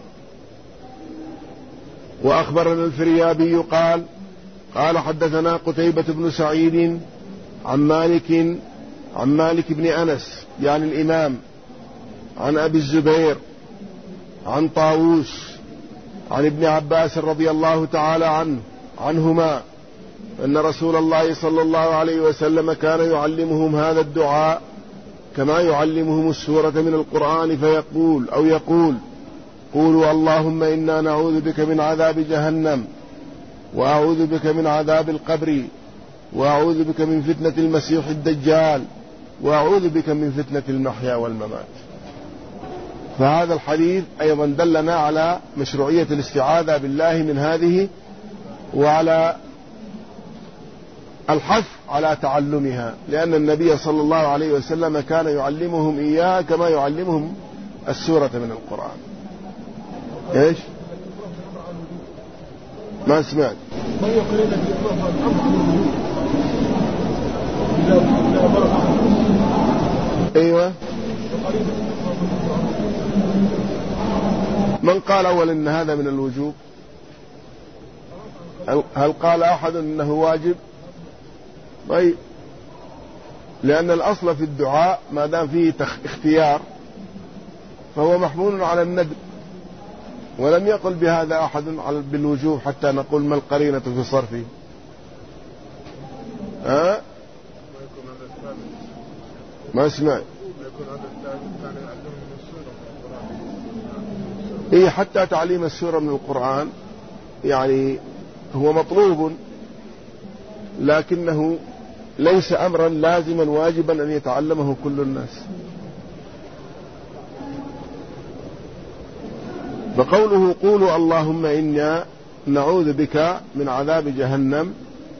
وأخبرنا الفريابي قال حدثنا قتيبة بن سعيد عن مالك بن أنس يعني الإمام، عن أبي الزبير عن طاووس عن ابن عباس رضي الله تعالى عنهما أن رسول الله صلى الله عليه وسلم كان يعلمهم هذا الدعاء كما يعلمهم السورة من القرآن، يقول: قولوا اللهم إنا نعوذ بك من عذاب جهنم، وأعوذ بك من عذاب القبر، وأعوذ بك من فتنة المسيح الدجال، وأعوذ بك من فتنة المحيا والممات. فهذا الحديث أيضا دلنا على مشروعية الاستعاذة بالله من هذه، وعلى الحث على تعلمها، لأن النبي صلى الله عليه وسلم كان يعلمهم إياها كما يعلمهم السورة من القرآن. إيش؟ ما سمعت. أيوة. من قال أول إن هذا من الوجوب؟ هل قال أحد إنه واجب؟ طيب، لأن الأصل في الدعاء ما دام فيه اختيار فهو محمول على الندب، ولم يقل بهذا أحد بالوجوب حتى نقول ما القرينة في صرفه. ما سمعت. إيه، حتى تعليم السورة من القرآن يعني هو مطلوب، لكنه ليس أمرا لازما واجبا أن يتعلمه كل الناس. فقوله: قولوا اللهم إنا نعوذ بك من عذاب جهنم،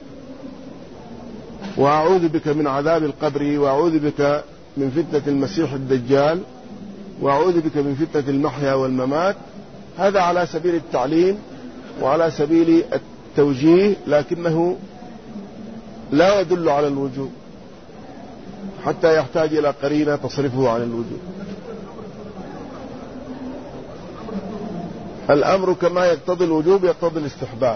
وأعوذ بك من عذاب القبر، وأعوذ بك من فتنة المسيح الدجال، وأعوذ بك من فتنة المحيا والممات، هذا على سبيل التعليم وعلى سبيل التوجيه، لكنه لا يدل على الوجوب حتى يحتاج إلى قرينة تصرفه عن الوجوب. الأمر كما يقتضي الوجوب يقتضي الاستحباب.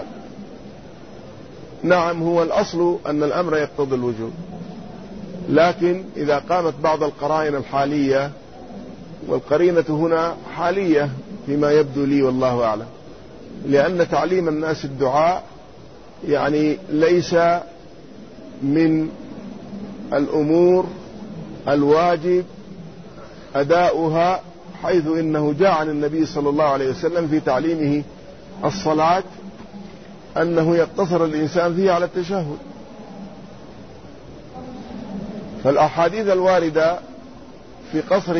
نعم، هو الأصل أن الأمر يقتضي الوجوب، لكن إذا قامت بعض القرائن الحالية، والقرينة هنا حالية فيما يبدو لي والله أعلم، لأن تعليم الناس الدعاء يعني ليس من الأمور الواجب أداؤها، حيث إنه جاء عن النبي صلى الله عليه وسلم في تعليمه الصلاة أنه يقتصر الإنسان فيه على التشهد. فالأحاديث الواردة في قصر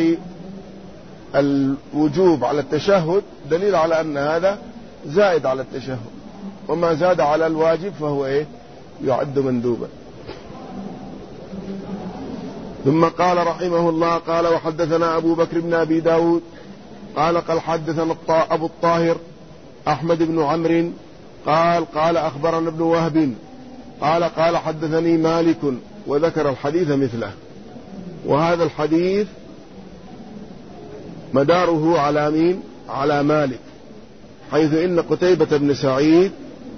الوجوب على التشهد دليل على أن هذا زائد على التشهد، وما زاد على الواجب فهو يعد مندوبا. ثم قال رحمه الله: قال وحدثنا أبو بكر بن أبي داود قال حدثنا أبو الطاهر أحمد بن عمرو قال أخبرنا ابن وهب قال حدثني مالك، وذكر الحديث مثله. وهذا الحديث مداره على مين؟ على مالك، حيث إن قتيبة بن سعيد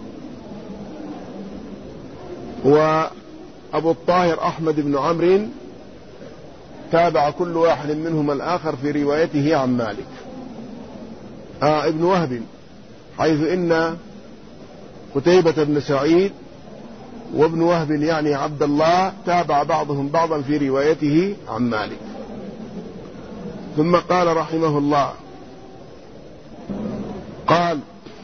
وأبو الطاهر أحمد بن عمرو تابع كل واحد منهم الآخر في روايته عن مالك. ابن وهب، حيث إن قتيبة بن سعيد وابن وهب يعني عبد الله تابع بعضهم بعضا في روايته عن مالك. ثم قال رحمه الله: قال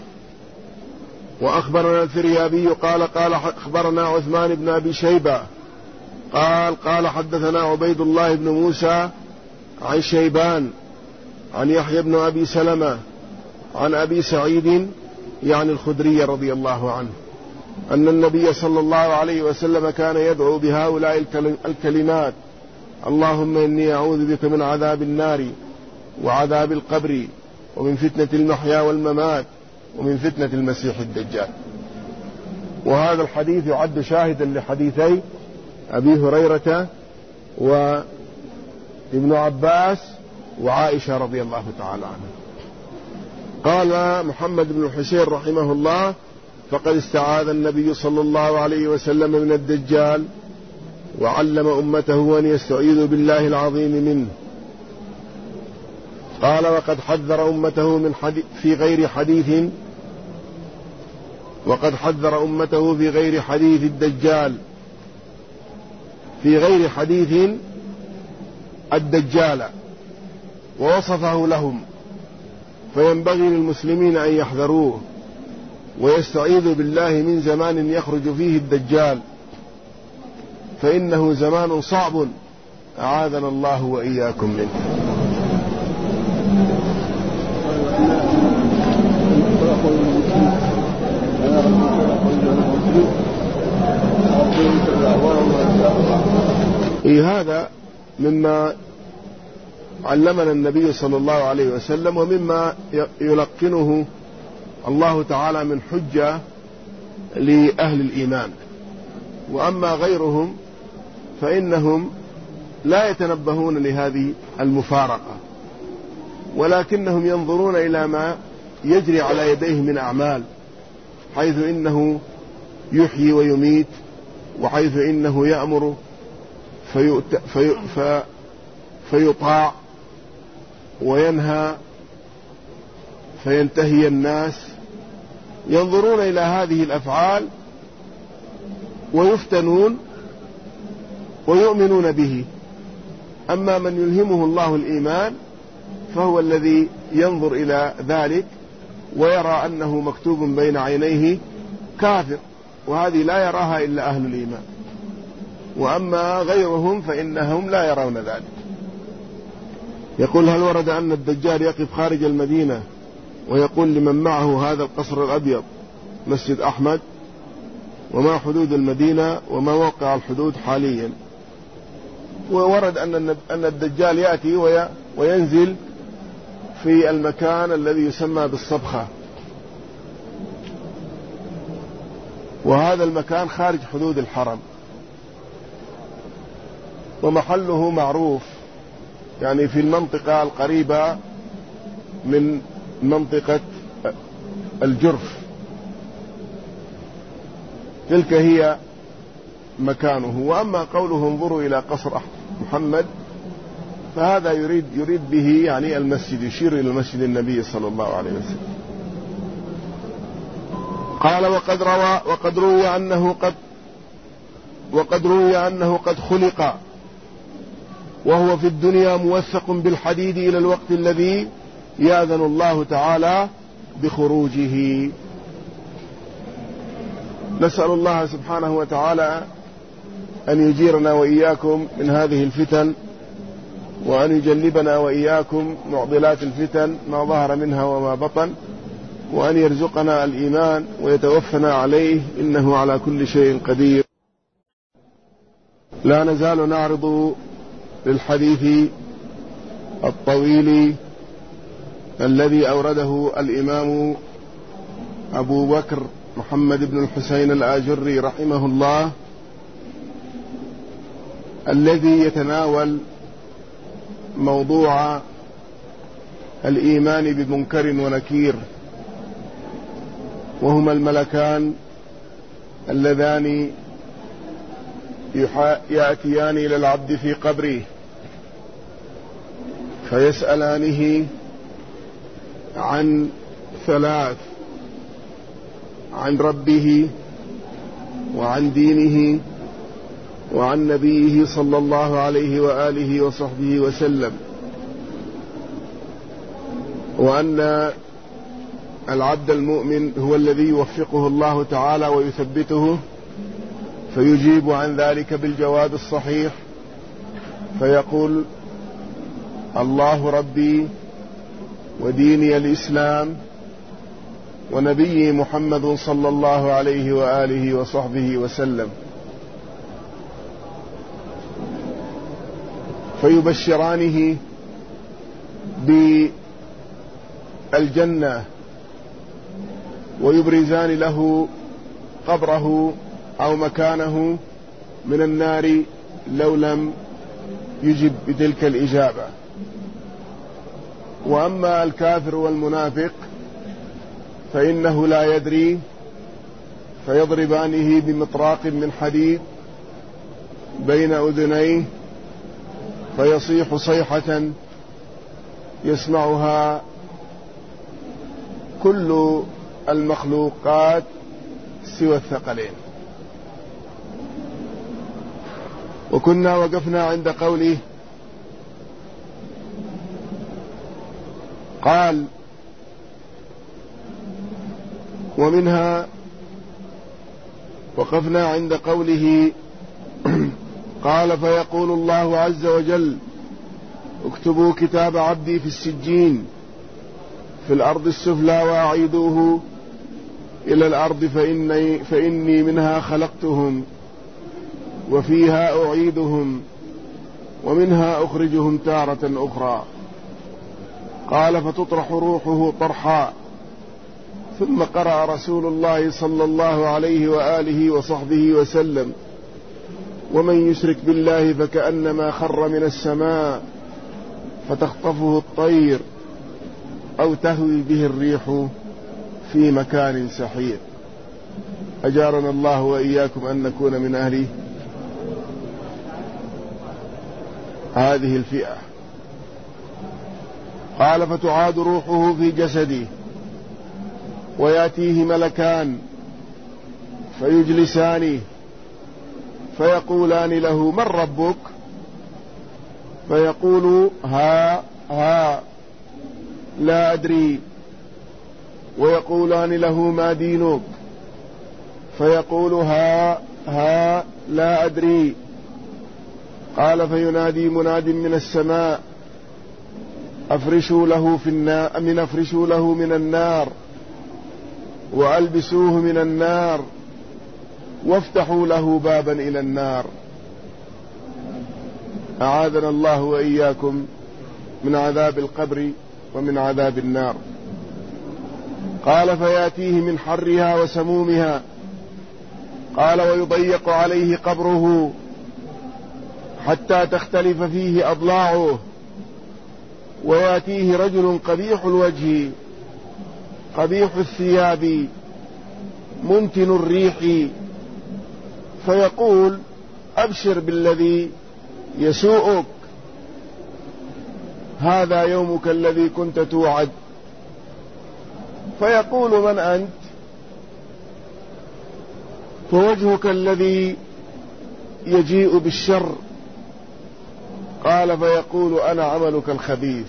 وأخبرنا الفريابي قال أخبرنا عثمان بن أبي شيبة قال حدثنا عبيد الله بن موسى عن شيبان عن يحيى بن أبي سلمة عن أبي سعيد يعني الخدري رضي الله عنه أن النبي صلى الله عليه وسلم كان يدعو بهؤلاء الكلمات: اللهم إني أعوذ بك من عذاب النار وعذاب القبر ومن فتنة المحيا والممات ومن فتنة المسيح الدجال. وهذا الحديث يعد شاهدا لحديثي أبي هريرة ابن عباس وعائشة رضي الله تعالى عنها. قال محمد بن الحسين رحمه الله: فقد استعاذ النبي صلى الله عليه وسلم من الدجال وعلم أمته أن يستعيذوا بالله العظيم منه. قال: وقد حذر أمته في غير حديث الدجال، في غير حديث الدجال ووصفه لهم، فينبغي للمسلمين أن يحذروه ويستعيذوا بالله من زمان يخرج فيه الدجال، فإنه زمان صعب أعاذنا الله وإياكم منه. هذا مما علمنا النبي صلى الله عليه وسلم، ومما يلقنه الله تعالى من حجة لأهل الإيمان. وأما غيرهم فإنهم لا يتنبهون لهذه المفارقة، ولكنهم ينظرون إلى ما يجري على يديه من أعمال، حيث إنه يحيي ويميت، وحيث إنه يأمر فيطاع، وينهى فينتهي الناس. ينظرون إلى هذه الأفعال ويفتنون ويؤمنون به. أما من يلهمه الله الإيمان فهو الذي ينظر إلى ذلك ويرى أنه مكتوب بين عينيه كافر، وهذه لا يراها إلا أهل الإيمان. وأما غيرهم فإنهم لا يرون ذلك. يقول: هل ورد أن الدجال يقف خارج المدينة ويقول لمن معه هذا القصر الأبيض مسجد أحمد؟ وما حدود المدينة وما موقع الحدود حاليا؟ وورد أن الدجال يأتي وينزل في المكان الذي يسمى بالصبخة، وهذا المكان خارج حدود الحرم، ومحله معروف، يعني في المنطقة القريبة من منطقة الجرف، تلك هي مكانه. وأما قوله انظروا إلى قصر محمد فهذا يريد به يعني المسجد، يشير إلى مسجد النبي صلى الله عليه وسلم. قال: وقد روي أنه قد خلق وهو في الدنيا موثق بالحديد إلى الوقت الذي يأذن الله تعالى بخروجه. نسأل الله سبحانه وتعالى أن يجيرنا وإياكم من هذه الفتن، وأن يجنبنا وإياكم معضلات الفتن ما ظهر منها وما بطن، وأن يرزقنا الإيمان ويتوفنا عليه، إنه على كل شيء قدير. لا نزال نعرض للحديث الطويل الذي أورده الإمام أبو بكر محمد بن الحسين الآجري رحمه الله، الذي يتناول موضوع الإيمان بمنكر ونكير، وهما الملكان اللذان يأتيان إلى العبد في قبره فيسألانه عن ثلاث: عن ربه، وعن دينه، وعن نبيه صلى الله عليه وآله وصحبه وسلم. وأن العبد المؤمن هو الذي يوفقه الله تعالى ويثبته، فيجيب عن ذلك بالجواب الصحيح، فيقول: الله ربي، وديني الإسلام، ونبي محمد صلى الله عليه وآله وصحبه وسلم. فيبشرانه بالجنة، ويبرزان له قبره أو مكانه من النار لو لم يجب بتلك الإجابة. وأما الكافر والمنافق فإنه لا يدري، فيضربانه بمطراق من حديد بين أذنيه فيصيح صيحة يسمعها كل المخلوقات سوى الثقلين. وكنا وقفنا عند قوله قال: ومنها وقفنا عند قوله قال: فيقول الله عز وجل: اكتبوا كتاب عبدي في السجين في الأرض السفلى وأعيدوه إلى الأرض فإني منها خلقتهم وفيها أعيدهم ومنها أخرجهم تارة أخرى. قال: فتطرح روحه طرحا. ثم قرأ رسول الله صلى الله عليه وآله وصحبه وسلم: ومن يشرك بالله فكأنما خر من السماء فتخطفه الطير أو تهوي به الريح في مكان سحيق. أجارنا الله وإياكم أن نكون من أهل هذه الفئة. قال: فتعاد روحه في جسده ويأتيه ملكان فيجلسانه فيقولان له: من ربك؟ فيقول: ها لا أدري. ويقولان له: ما دينك؟ فيقول: ها لا أدري. قال: فينادي مناد من السماء: أفرشوا له من النار وألبسوه من النار وافتحوا له بابا إلى النار. أعاذنا الله وإياكم من عذاب القبر ومن عذاب النار. قال: فيأتيه من حرها وسمومها. قال: ويضيق عليه قبره حتى تختلف فيه أضلاعه. ويأتيه رجل قبيح الوجه قبيح الثياب منتن الريح فيقول: أبشر بالذي يسوءك، هذا يومك الذي كنت توعد. فيقول: من أنت؟ فوجهك الذي يجيء بالشر. قال: فيقول: أنا عملك الخبيث.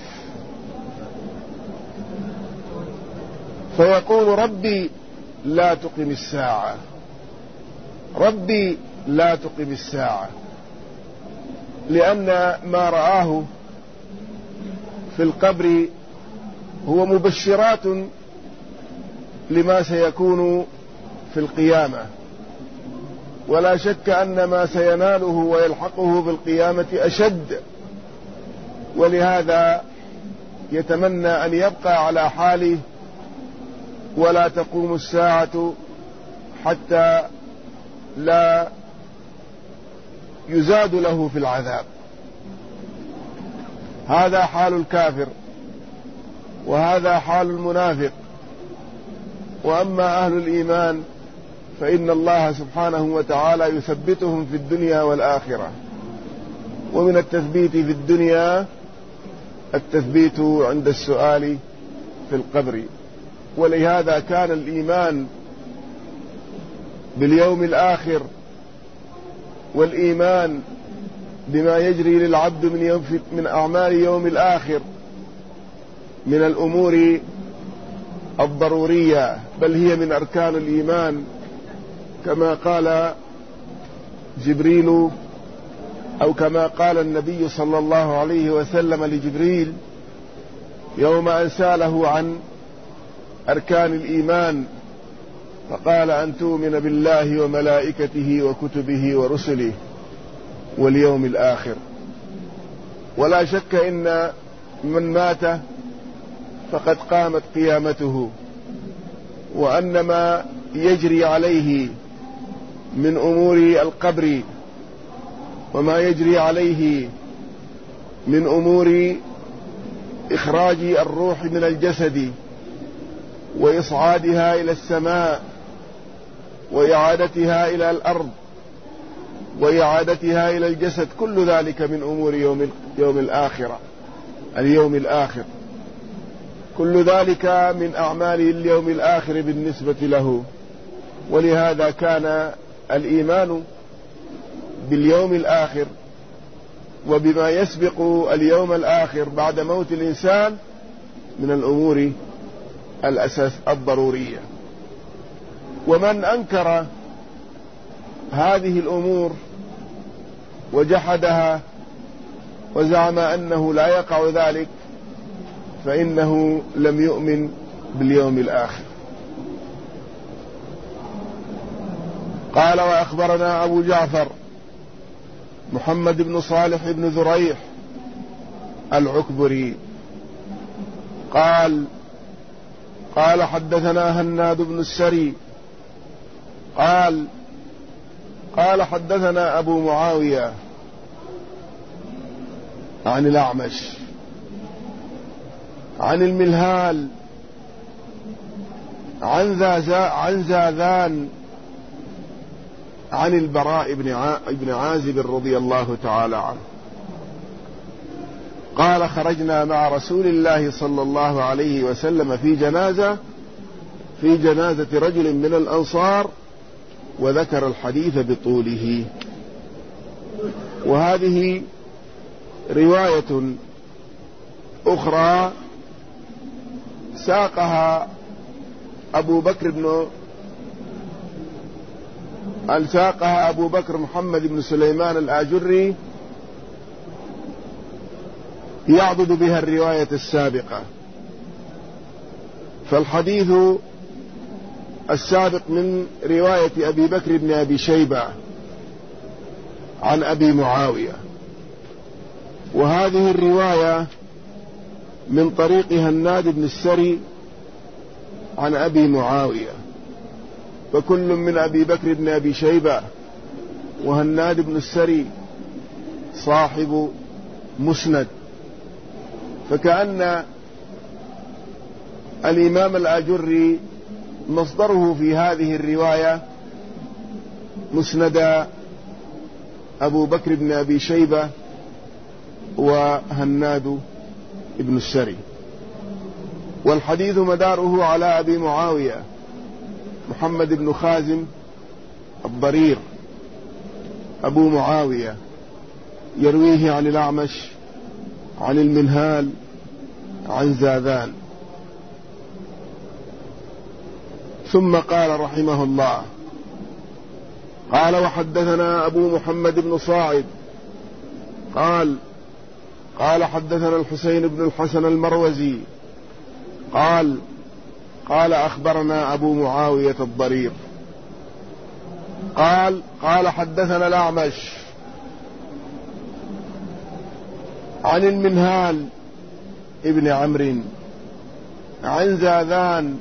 فيقول: ربي لا تقم الساعة، ربي لا تقم الساعة، لأن ما رآه في القبر هو مبشرات لما سيكون في القيامة، ولا شك أن ما سيناله ويلحقه في القيامة أشد، ولهذا يتمنى أن يبقى على حاله ولا تقوم الساعة حتى لا يزاد له في العذاب. هذا حال الكافر وهذا حال المنافق. وأما أهل الإيمان فإن الله سبحانه وتعالى يثبتهم في الدنيا والآخرة. ومن التثبيت في الدنيا التثبيت عند السؤال في القبر. ولهذا كان الإيمان باليوم الآخر والإيمان بما يجري للعبد من أعمال يوم الآخر من الأمور الضرورية، بل هي من أركان الإيمان، كما قال جبريل أو كما قال النبي صلى الله عليه وسلم لجبريل يوم أن سأله عن أركان الإيمان، فقال: أن تؤمن بالله وملائكته وكتبه ورسله واليوم الآخر. ولا شك إن من مات فقد قامت قيامته، وأن ما يجري عليه من أمور القبر وما يجري عليه من أمور إخراج الروح من الجسد وإصعادها إلى السماء وإعادتها إلى الأرض وإعادتها إلى الجسد، كل ذلك من أمور يوم الآخرة، اليوم الآخر، كل ذلك من أعمال اليوم الآخر بالنسبة له. ولهذا كان الإيمان باليوم الآخر وبما يسبق اليوم الآخر بعد موت الإنسان من الأمور الأساس الضرورية. ومن أنكر هذه الأمور وجحدها وزعم أنه لا يقع ذلك فإنه لم يؤمن باليوم الآخر. قال: وأخبرنا أبو جعفر محمد بن صالح بن ذريح العكبري قال حدثنا هناد بن السري قال حدثنا أبو معاوية عن الأعمش عن الملهال عن زاذان عن البراء بن عازب رضي الله تعالى عنه قال: خرجنا مع رسول الله صلى الله عليه وسلم في جنازة رجل من الأنصار، وذكر الحديث بطوله. وهذه رواية أخرى ساقها أبو بكر محمد بن سليمان الآجري يعضد بها الرواية السابقة. فالحديث السابق من رواية أبي بكر بن أبي شيبة عن أبي معاوية، وهذه الرواية من طريق هناد بن السري عن أبي معاوية، فكل من أبي بكر بن أبي شيبة وهناد بن السري صاحب مسند، فكأن الإمام الآجري مصدره في هذه الرواية مسند أبو بكر بن أبي شيبة وهناد بن السري، والحديث مداره على أبي معاوية محمد بن خازم الضرير أبو معاوية، يرويه عن الأعمش عن المنهال عن زاذان. ثم قال رحمه الله: قال: وحدثنا أبو محمد بن صاعد قال حدثنا الحسين بن الحسن المروزي قال أخبرنا أبو معاوية الضرير قال حدثنا الأعمش عن المنهال ابن عمرو عن زاذان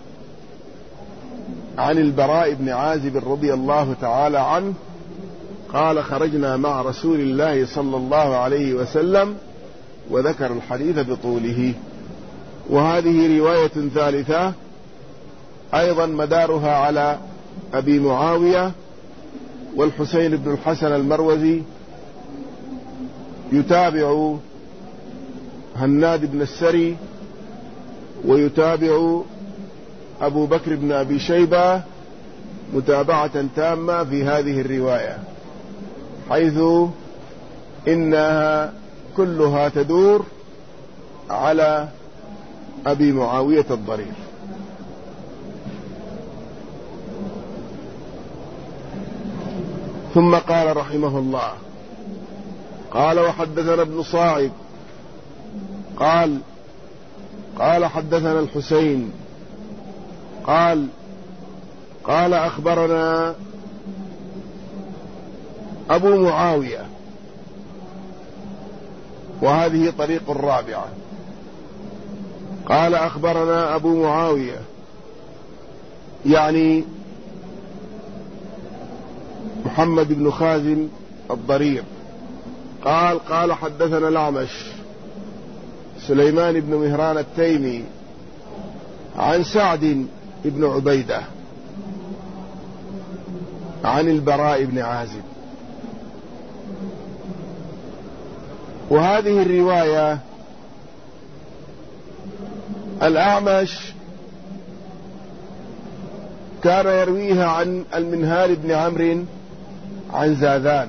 عن البراء بن عازب رضي الله تعالى عنه قال: خرجنا مع رسول الله صلى الله عليه وسلم، وذكر الحديث بطوله. وهذه رواية ثالثة أيضا مدارها على أبي معاوية والحسين بن الحسن المروزي، يتابع هناد بن السري ويتابع أبو بكر بن أبي شيبة متابعة تامة في هذه الرواية، حيث إنها كلها تدور على أبي معاوية الضرير. ثم قال رحمه الله: قال: وحدثنا ابن صاعد قال حدثنا الحسين قال أخبرنا أبو معاوية، وهذه طريق الرابعة. قال أخبرنا أبو معاوية يعني محمد بن خازم الضرير قال حدثنا الأعمش سليمان بن مهران التيمي عن سعد بن عبيدة عن البراء بن عازب. وهذه الرواية الأعمش كان يرويها عن المنهال بن عمرو عن زاذان،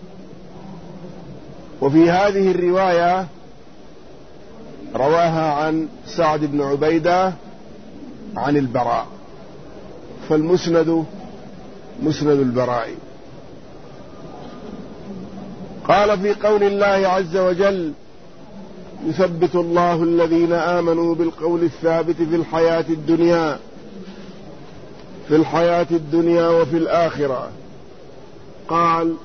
وفي هذه الرواية رواها عن سعد بن عبيدة عن البراء، فالمسند مسند البراء. قال في قول الله عز وجل: يثبت الله الذين آمنوا بالقول الثابت في الحياة الدنيا وفي الآخرة. قال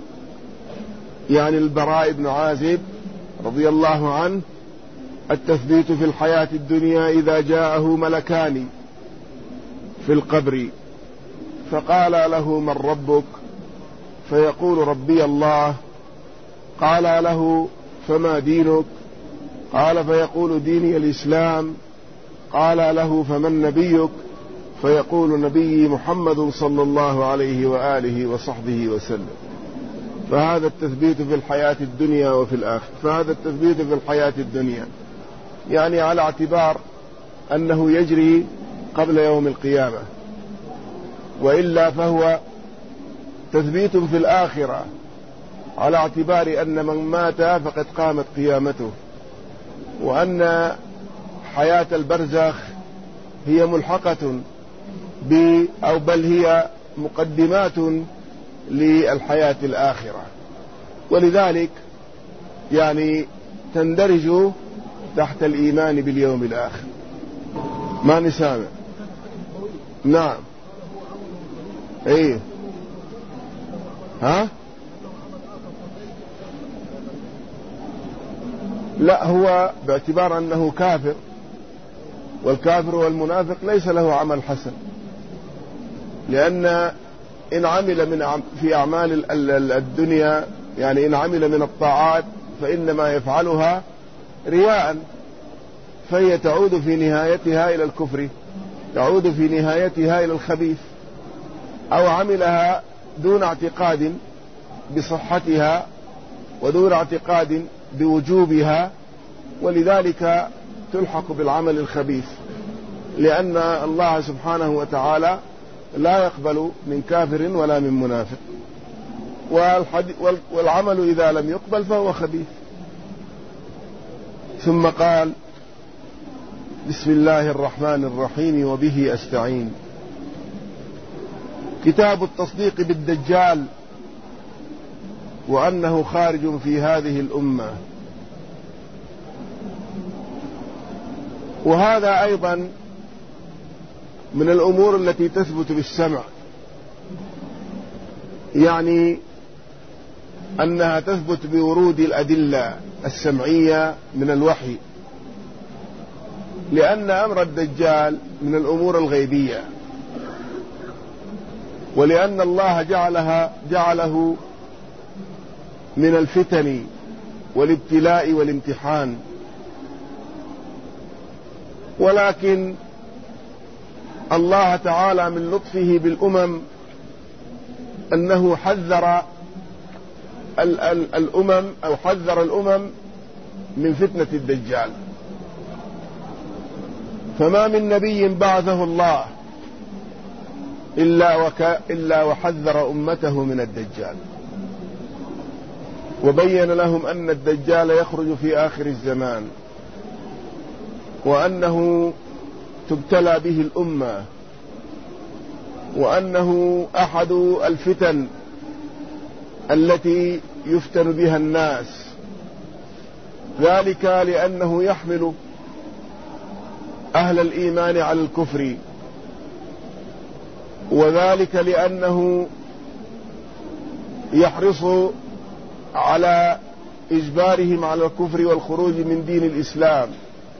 يعني البراء بن عازب رضي الله عنه: التثبيت في الحياة الدنيا إذا جاءه ملكان في القبر فقال له: من ربك؟ فيقول: ربي الله. قال له: فما دينك؟ قال: فيقول: ديني الإسلام. قال له: فمن نبيك؟ فيقول: نبي محمد صلى الله عليه وآله وصحبه وسلم. فهذا التثبيت في الحياة الدنيا وفي الآخرة. فهذا التثبيت في الحياة الدنيا يعني على اعتبار أنه يجري قبل يوم القيامة، وإلا فهو تثبيت في الآخرة على اعتبار أن من مات فقد قامت قيامته، وأن حياة البرزخ هي ملحقة أو بل هي مقدمات للحياة الآخرة، ولذلك يعني تندرج تحت الإيمان باليوم الآخر. ما نسامع؟ نعم. ايه ها؟ لا، هو باعتبار أنه كافر، والكافر والمنافق ليس له عمل حسن، لأن إن عمل في أعمال الدنيا يعني إن عمل من الطاعات فإنما يفعلها رياء، فهي تعود في نهايتها إلى الكفر، تعود في نهايتها إلى الخبيث، أو عملها دون اعتقاد بصحتها ودون اعتقاد بوجوبها، ولذلك تلحق بالعمل الخبيث، لأن الله سبحانه وتعالى لا يقبل من كافر ولا من منافق، والعمل إذا لم يقبل فهو خبيث. ثم قال: بسم الله الرحمن الرحيم وبه أستعين. كتاب التصديق بالدجال وأنه خارج في هذه الأمة. وهذا أيضا من الأمور التي تثبت بالسمع، يعني أنها تثبت بورود الأدلة السمعية من الوحي، لأن أمر الدجال من الأمور الغيبية، ولأن الله جعله من الفتن والابتلاء والامتحان. ولكن الله تعالى من لطفه بالأمم أنه حذر الأمم أو حذر الأمم من فتنة الدجال، فما من نبي بعثه الله إلا وحذر أمته من الدجال، وبين لهم أن الدجال يخرج في آخر الزمان، وأنه تبتلى به الأمة، وأنه أحد الفتن التي يفتن بها الناس، ذلك لأنه يحمل أهل الإيمان على الكفر، وذلك لأنه يحرص على إجبارهم على الكفر والخروج من دين الإسلام.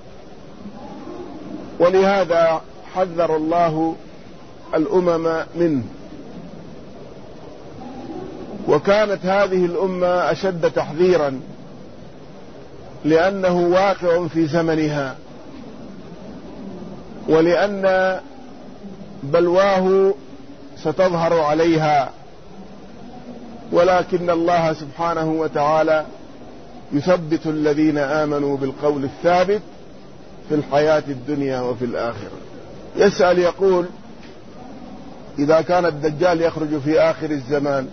ولهذا حذر الله الأمم منه. وكانت هذه الأمة أشد تحذيرا، لأنه واقع في زمنها، ولأن بلواه ستظهر عليها، ولكن الله سبحانه وتعالى يثبت الذين آمنوا بالقول الثابت في الحياة الدنيا وفي الآخرة. يسأل يقول: إذا كان الدجال يخرج في آخر الزمان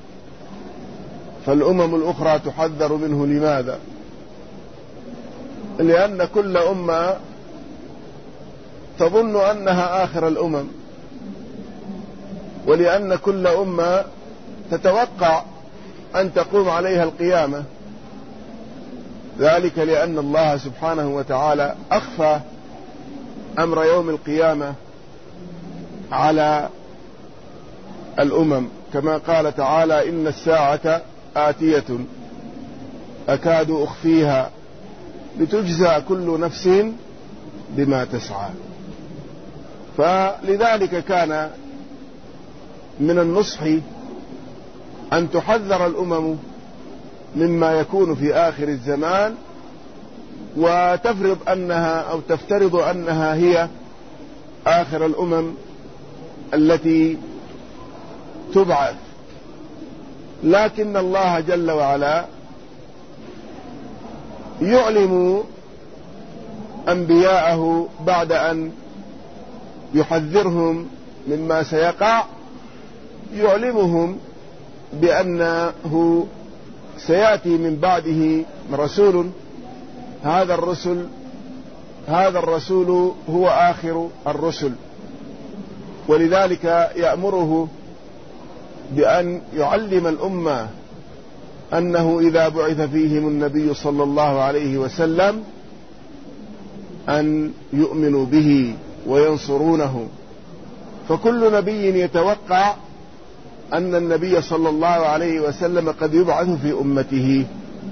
فالأمم الأخرى تحذر منه، لماذا؟ لأن كل أمة تظن أنها آخر الأمم، ولأن كل أمة تتوقع أن تقوم عليها القيامة، ذلك لأن الله سبحانه وتعالى أخفى أمر يوم القيامة على الأمم، كما قال تعالى: إن الساعة آتية أكاد أخفيها لتجزى كل نفس بما تسعى. فلذلك كان من النصح أن تحذر الأمم مما يكون في آخر الزمان، وتفرض أنها أو تفترض أنها هي آخر الأمم التي تبعث. لكن الله جل وعلا يعلم أنبياءه بعد أن يحذرهم مما سيقع، يعلمهم بأنه سيأتي من بعده رسول، هذا الرسول هو آخر الرسل، ولذلك يأمره بأن يعلم الأمة أنه إذا بعث فيهم النبي صلى الله عليه وسلم أن يؤمنوا به وينصرونه. فكل نبي يتوقع أن النبي صلى الله عليه وسلم قد يبعث في أمته،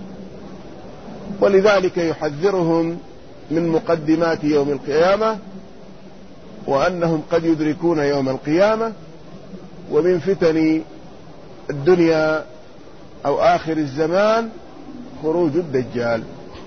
ولذلك يحذرهم من مقدمات يوم القيامة، وأنهم قد يدركون يوم القيامة، ومن فتن الدنيا أو آخر الزمان خروج الدجال.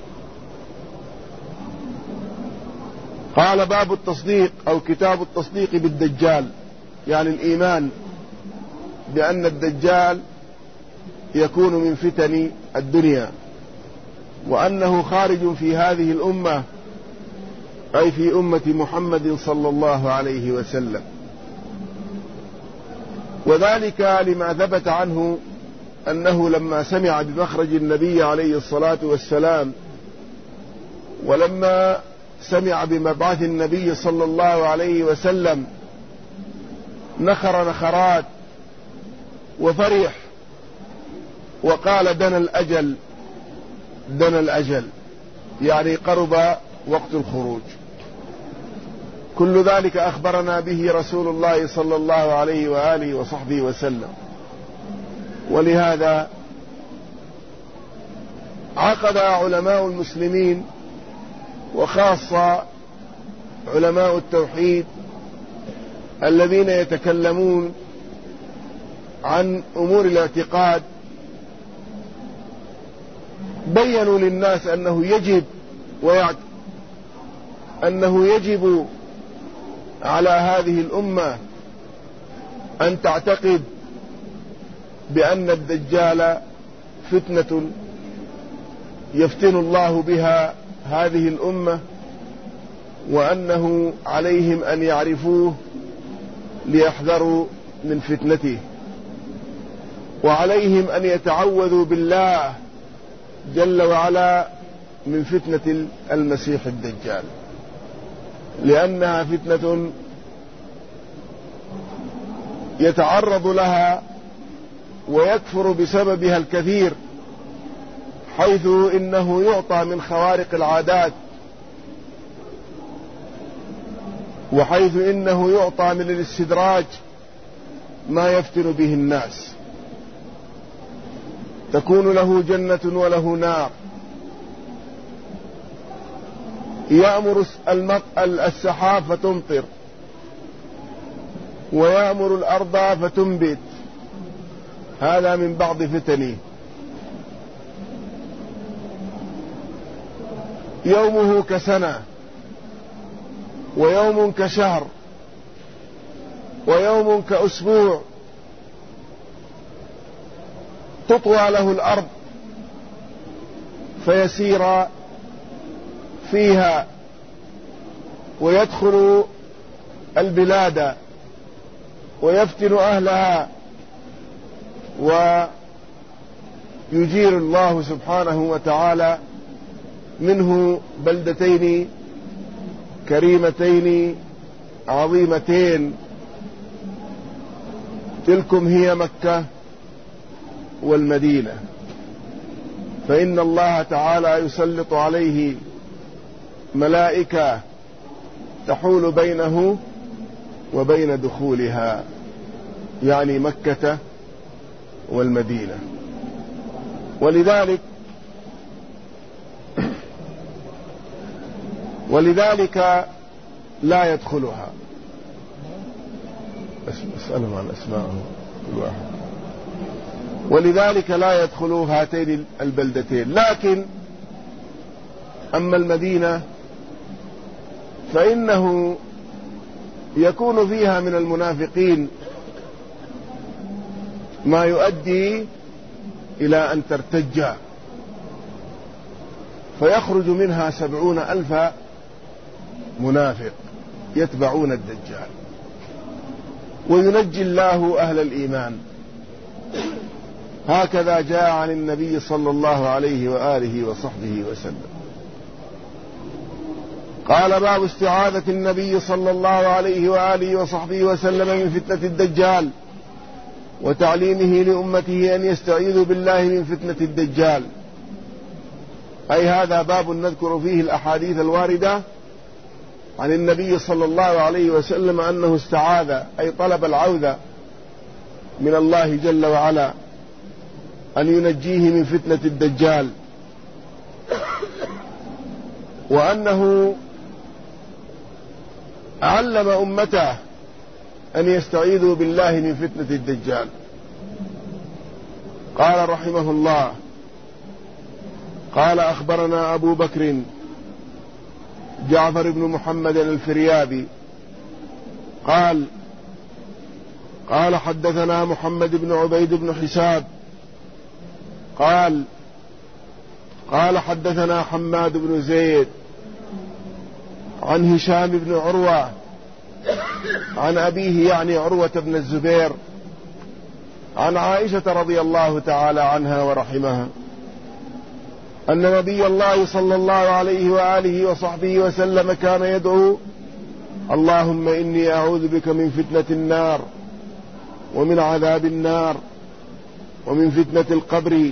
قال: باب التصديق أو كتاب التصديق بالدجال، يعني الإيمان بأن الدجال يكون من فتن الدنيا، وأنه خارج في هذه الأمة، أي في أمة محمد صلى الله عليه وسلم، وذلك لما ثبت عنه أنه لما سمع بمخرج النبي عليه الصلاة والسلام، ولما سمع بمبعث النبي صلى الله عليه وسلم، نخر نخرات وفرح وقال: دنا الأجل، يعني قرب وقت الخروج. كل ذلك أخبرنا به رسول الله صلى الله عليه وآله وصحبه وسلم. ولهذا عقد علماء المسلمين وخاصة علماء التوحيد الذين يتكلمون عن أمور الاعتقاد، بيّنوا للناس أنه يجب على هذه الأمة أن تعتقد بأن الدجال فتنة يفتن الله بها هذه الأمة، وأنه عليهم أن يعرفوه ليحذروا من فتنته، وعليهم أن يتعوذوا بالله جل وعلا من فتنة المسيح الدجال، لأنها فتنة يتعرض لها ويكفر بسببها الكثير، حيث إنه يعطى من خوارق العادات، وحيث إنه يعطى من الاستدراج ما يفتن به الناس، تكون له جنة وله نار، يأمر السحاب فتمطر، ويأمر الأرض فتنبت. هذا من بعض فتنه. يومه كسنة، ويوم كشهر، ويوم كأسبوع، تطوى له الأرض فيسير فيها ويدخل البلاد ويفتن أهلها، ويجير الله سبحانه وتعالى منه بلدتين كريمتين عظيمتين، تلكم هي مكة والمدينة. فإن الله تعالى يسلط عليه ملائكة تحول بينه وبين دخولها، يعني مكة والمدينة. ولذلك لا يدخلها. أسألهم عن أسمائهم كل واحد. ولذلك لا يدخل هاتين البلدتين. لكن أما المدينة فإنه يكون فيها من المنافقين ما يؤدي إلى أن ترتج، فيخرج منها 70,000 منافق يتبعون الدجال، وينجي الله أهل الإيمان. هكذا جاء عن النبي صلى الله عليه وآله وصحبه وسلم. قال: باب استعاذة النبي صلى الله عليه وآله وصحبه وسلم من فتنة الدجال، وتعليمه لأمته أن يستعيذوا بالله من فتنة الدجال. أي هذا باب نذكر فيه الأحاديث الواردة عن النبي صلى الله عليه وسلم أنه استعاذ، أي طلب العوذة من الله جل وعلا أن ينجيه من فتنة الدجال، وأنه علم أمته أن يستعيذوا بالله من فتنة الدجال. قال رحمه الله: قال: أخبرنا أبو بكر جعفر بن محمد الفريابي قال حدثنا محمد بن عبيد بن حساب قال حدثنا حماد بن زيد عن هشام بن عروة عن أبيه يعني عروة بن الزبير عن عائشة رضي الله تعالى عنها ورحمها أن نبي الله صلى الله عليه وآله وصحبه وسلم كان يدعو: اللهم إني أعوذ بك من فتنة النار، ومن عذاب النار، ومن فتنة القبر،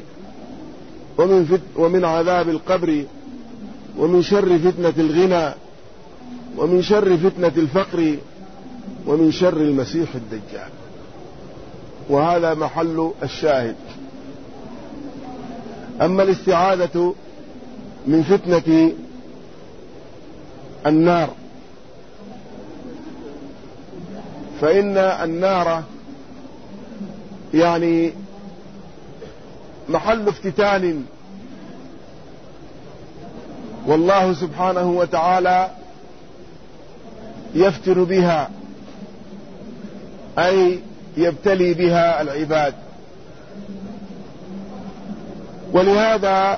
ومن عذاب القبر، ومن شر فتنة الغنى، ومن شر فتنة الفقر، ومن شر المسيح الدجال. وهذا محل الشاهد. أما الاستعاذة من فتنة النار فإن النار يعني محل افتتان، والله سبحانه وتعالى يفتن بها، أي يبتلي بها العباد. ولهذا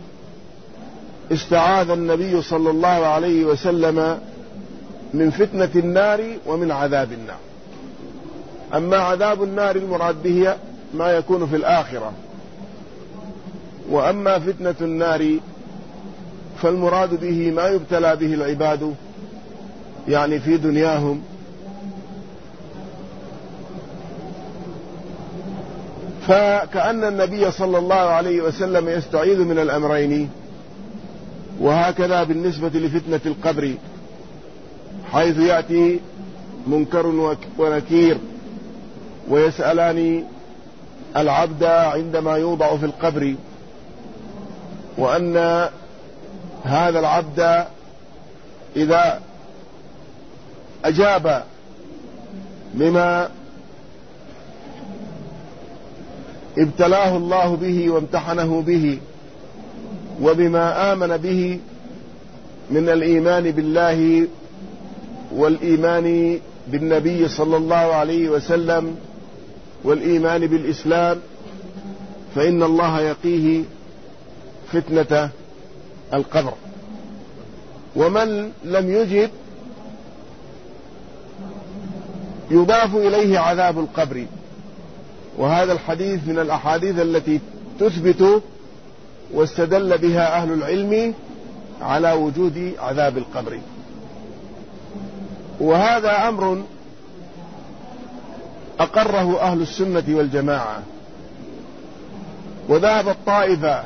استعاذ النبي صلى الله عليه وسلم من فتنة النار ومن عذاب النار. أما عذاب النار المراد به ما يكون في الآخرة، وأما فتنة النار فالمراد به ما يبتلى به العباد يعني في دنياهم. فكأن النبي صلى الله عليه وسلم يستعيذ من الأمرين. وهكذا بالنسبة لفتنة القبر، حيث يأتي منكر ونكير ويسألان العبد عندما يوضع في القبر، وأن هذا العبد إذا أجاب بما ابتلاه الله به وامتحنه به وبما آمن به من الإيمان بالله والإيمان بالنبي صلى الله عليه وسلم والإيمان بالإسلام، فإن الله يقيه فتنة القبر. ومن لم يجب يضاف إليه عذاب القبر. وهذا الحديث من الأحاديث التي تثبت واستدل بها أهل العلم على وجود عذاب القبر. وهذا أمر أقره أهل السنة والجماعة. وذهب الطائفة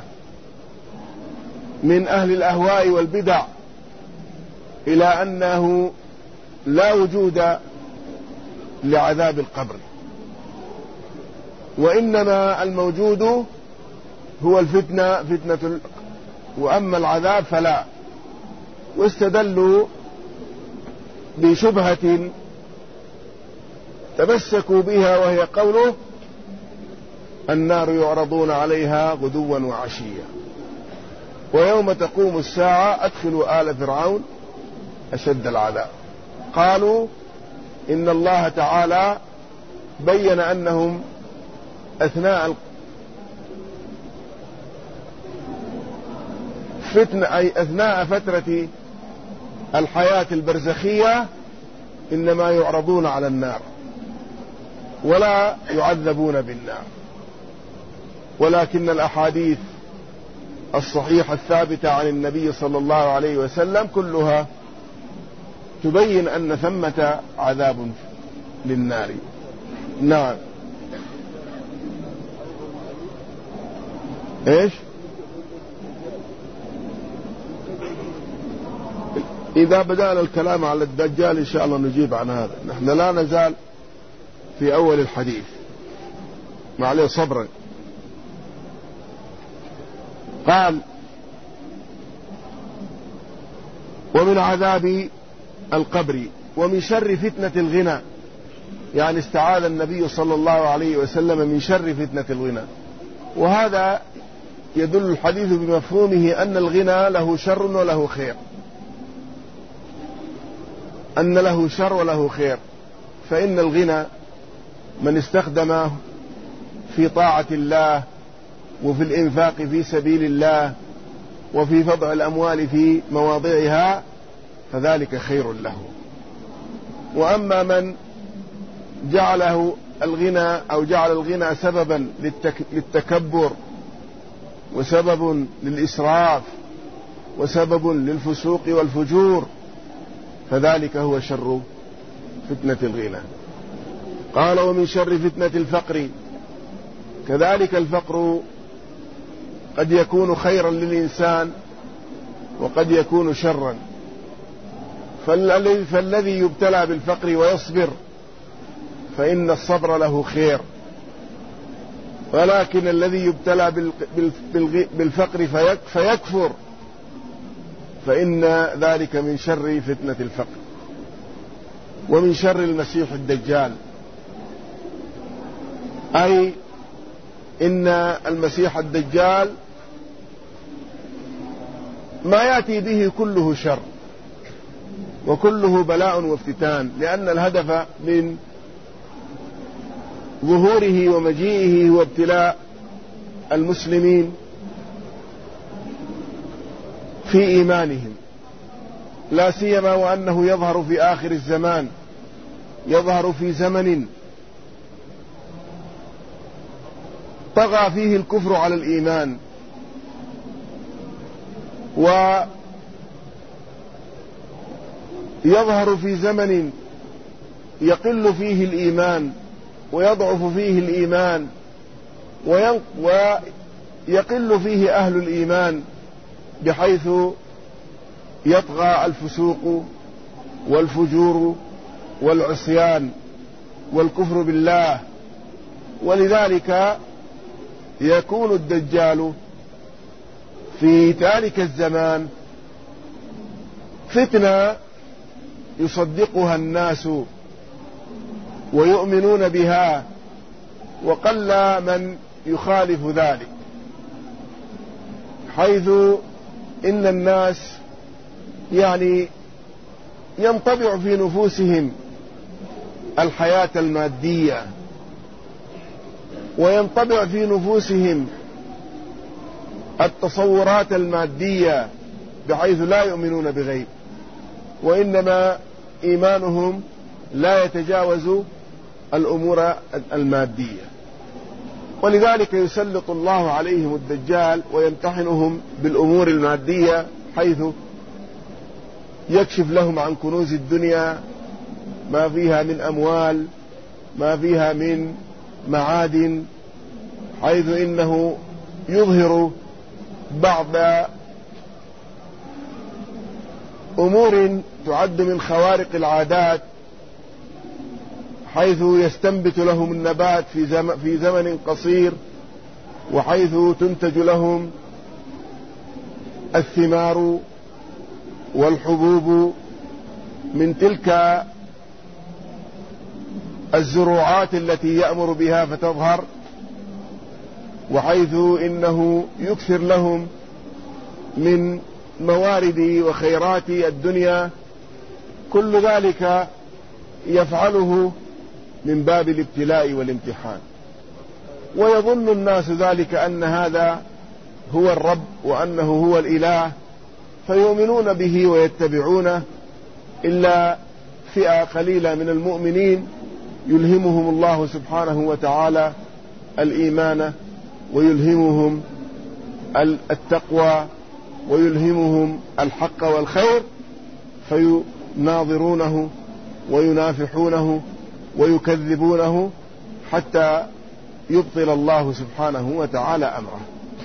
من أهل الأهواء والبدع إلى أنه لا وجود لعذاب القبر، وإنما الموجود هو فتنة وأما العذاب فلا. واستدلوا بشبهة تمسكوا بها، وهي قوله: النار يعرضون عليها غدوا وعشيا ويوم تقوم الساعة أدخلوا آل فرعون أشد العذاب. قالوا إن الله تعالى بين أنهم أثناء فتنة، أي أثناء فترة الحياة البرزخية، إنما يعرضون على النار ولا يعذبون بالنار. ولكن الأحاديث الصحيحة الثابتة عن النبي صلى الله عليه وسلم كلها تبين أن ثمة عذاب للنار. نعم. إيش؟ إذا بدأنا الكلام على الدجال إن شاء الله نجيب عن هذا. نحن لا نزال في أول الحديث، ما عليه صبرا. قال: ومن عذاب القبر ومن شر فتنة الغنى، يعني استعاذ النبي صلى الله عليه وسلم من شر فتنة الغنى. وهذا يدل الحديث بمفهومه أن الغنى له شر وله خير، أن له شر وله خير. فإن الغنى من استخدمه في طاعة الله وفي الإنفاق في سبيل الله وفي وضع الأموال في مواضعها فذلك خير له. وأما من جعله الغنى أو جعل الغنى سببا للتكبر وسبب للإسراف وسبب للفسوق والفجور فذلك هو شر فتنة الغنى. قال: ومن شر فتنة الفقر، كذلك الفقر قد يكون خيرا للإنسان وقد يكون شرا. فالذي يبتلى بالفقر ويصبر فإن الصبر له خير، ولكن الذي يبتلى بالفقر فيكفر فإن ذلك من شر فتنة الفقر. ومن شر المسيح الدجال، أي إن المسيح الدجال ما يأتي به كله شر وكله بلاء وافتتان، لأن الهدف من ظهوره ومجيئه هو ابتلاء المسلمين في إيمانهم، لا سيما وأنه يظهر في آخر الزمان، يظهر في زمن طغى فيه الكفر على الإيمان، ويظهر في زمن يقل فيه الإيمان ويضعف فيه الإيمان ويقل فيه أهل الإيمان، بحيث يطغى الفسوق والفجور والعصيان والكفر بالله. ولذلك يكون الدجال في ذلك الزمان فتنة يصدقها الناس ويؤمنون بها، وقل من يخالف ذلك، حيث إن الناس يعني ينطبع في نفوسهم الحياة المادية، وينطبع في نفوسهم التصورات المادية، بحيث لا يؤمنون بغيب، وإنما إيمانهم لا يتجاوز الأمور المادية. ولذلك يسلط الله عليهم الدجال ويمتحنهم بالأمور المادية، حيث يكشف لهم عن كنوز الدنيا، ما فيها من أموال، ما فيها من معادن، حيث إنه يظهر بعض أمور تعد من خوارق العادات، حيث يستنبت لهم النبات في زمن قصير، وحيث تنتج لهم الثمار والحبوب من تلك الزروعات التي يأمر بها فتظهر، وحيث إنه يكثر لهم من موارد وخيرات الدنيا. كل ذلك يفعله من باب الابتلاء والامتحان، ويظن الناس ذلك أن هذا هو الرب وأنه هو الإله، فيؤمنون به ويتبعونه، إلا فئة قليلة من المؤمنين يلهمهم الله سبحانه وتعالى الإيمان، ويلهمهم التقوى، ويلهمهم الحق والخير، فيناظرونه وينافحونه ويكذبونه حتى يبطل الله سبحانه وتعالى أمره.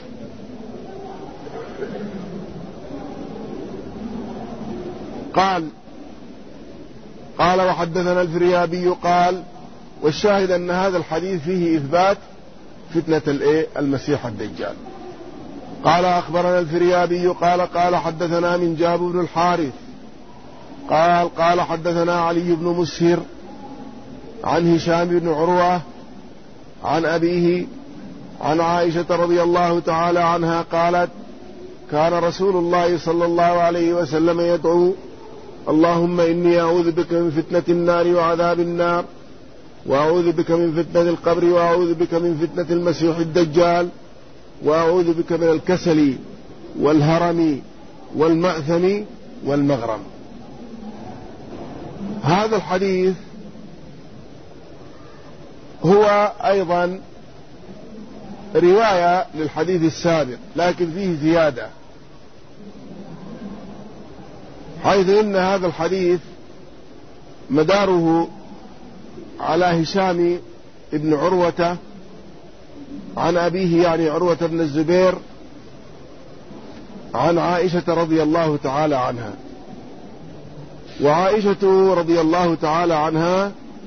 قال وحدثنا الفريابي قال: والشاهد أن هذا الحديث فيه إثبات فتنة المسيح الدجال. قال أخبرنا الفريابي قال حدثنا من جاب بن الحارث قال حدثنا علي بن مسهر عن هشام بن عروة عن أبيه عن عائشة رضي الله تعالى عنها قالت: كان رسول الله صلى الله عليه وسلم يدعو: اللهم إني أعوذ بك من فتنة النار وعذاب النار، وأعوذ بك من فتنة القبر، وأعوذ بك من فتنة المسيح الدجال، وأعوذ بك من الكسل والهرم والمأثم والمغرم. هذا الحديث هو أيضا رواية للحديث السابق، لكن فيه زيادة، حيث إن هذا الحديث مداره على هشام ابن عروة عن أبيه، يعني عروة بن الزبير، عن عائشة رضي الله تعالى عنها. وعائشة رضي الله تعالى عنها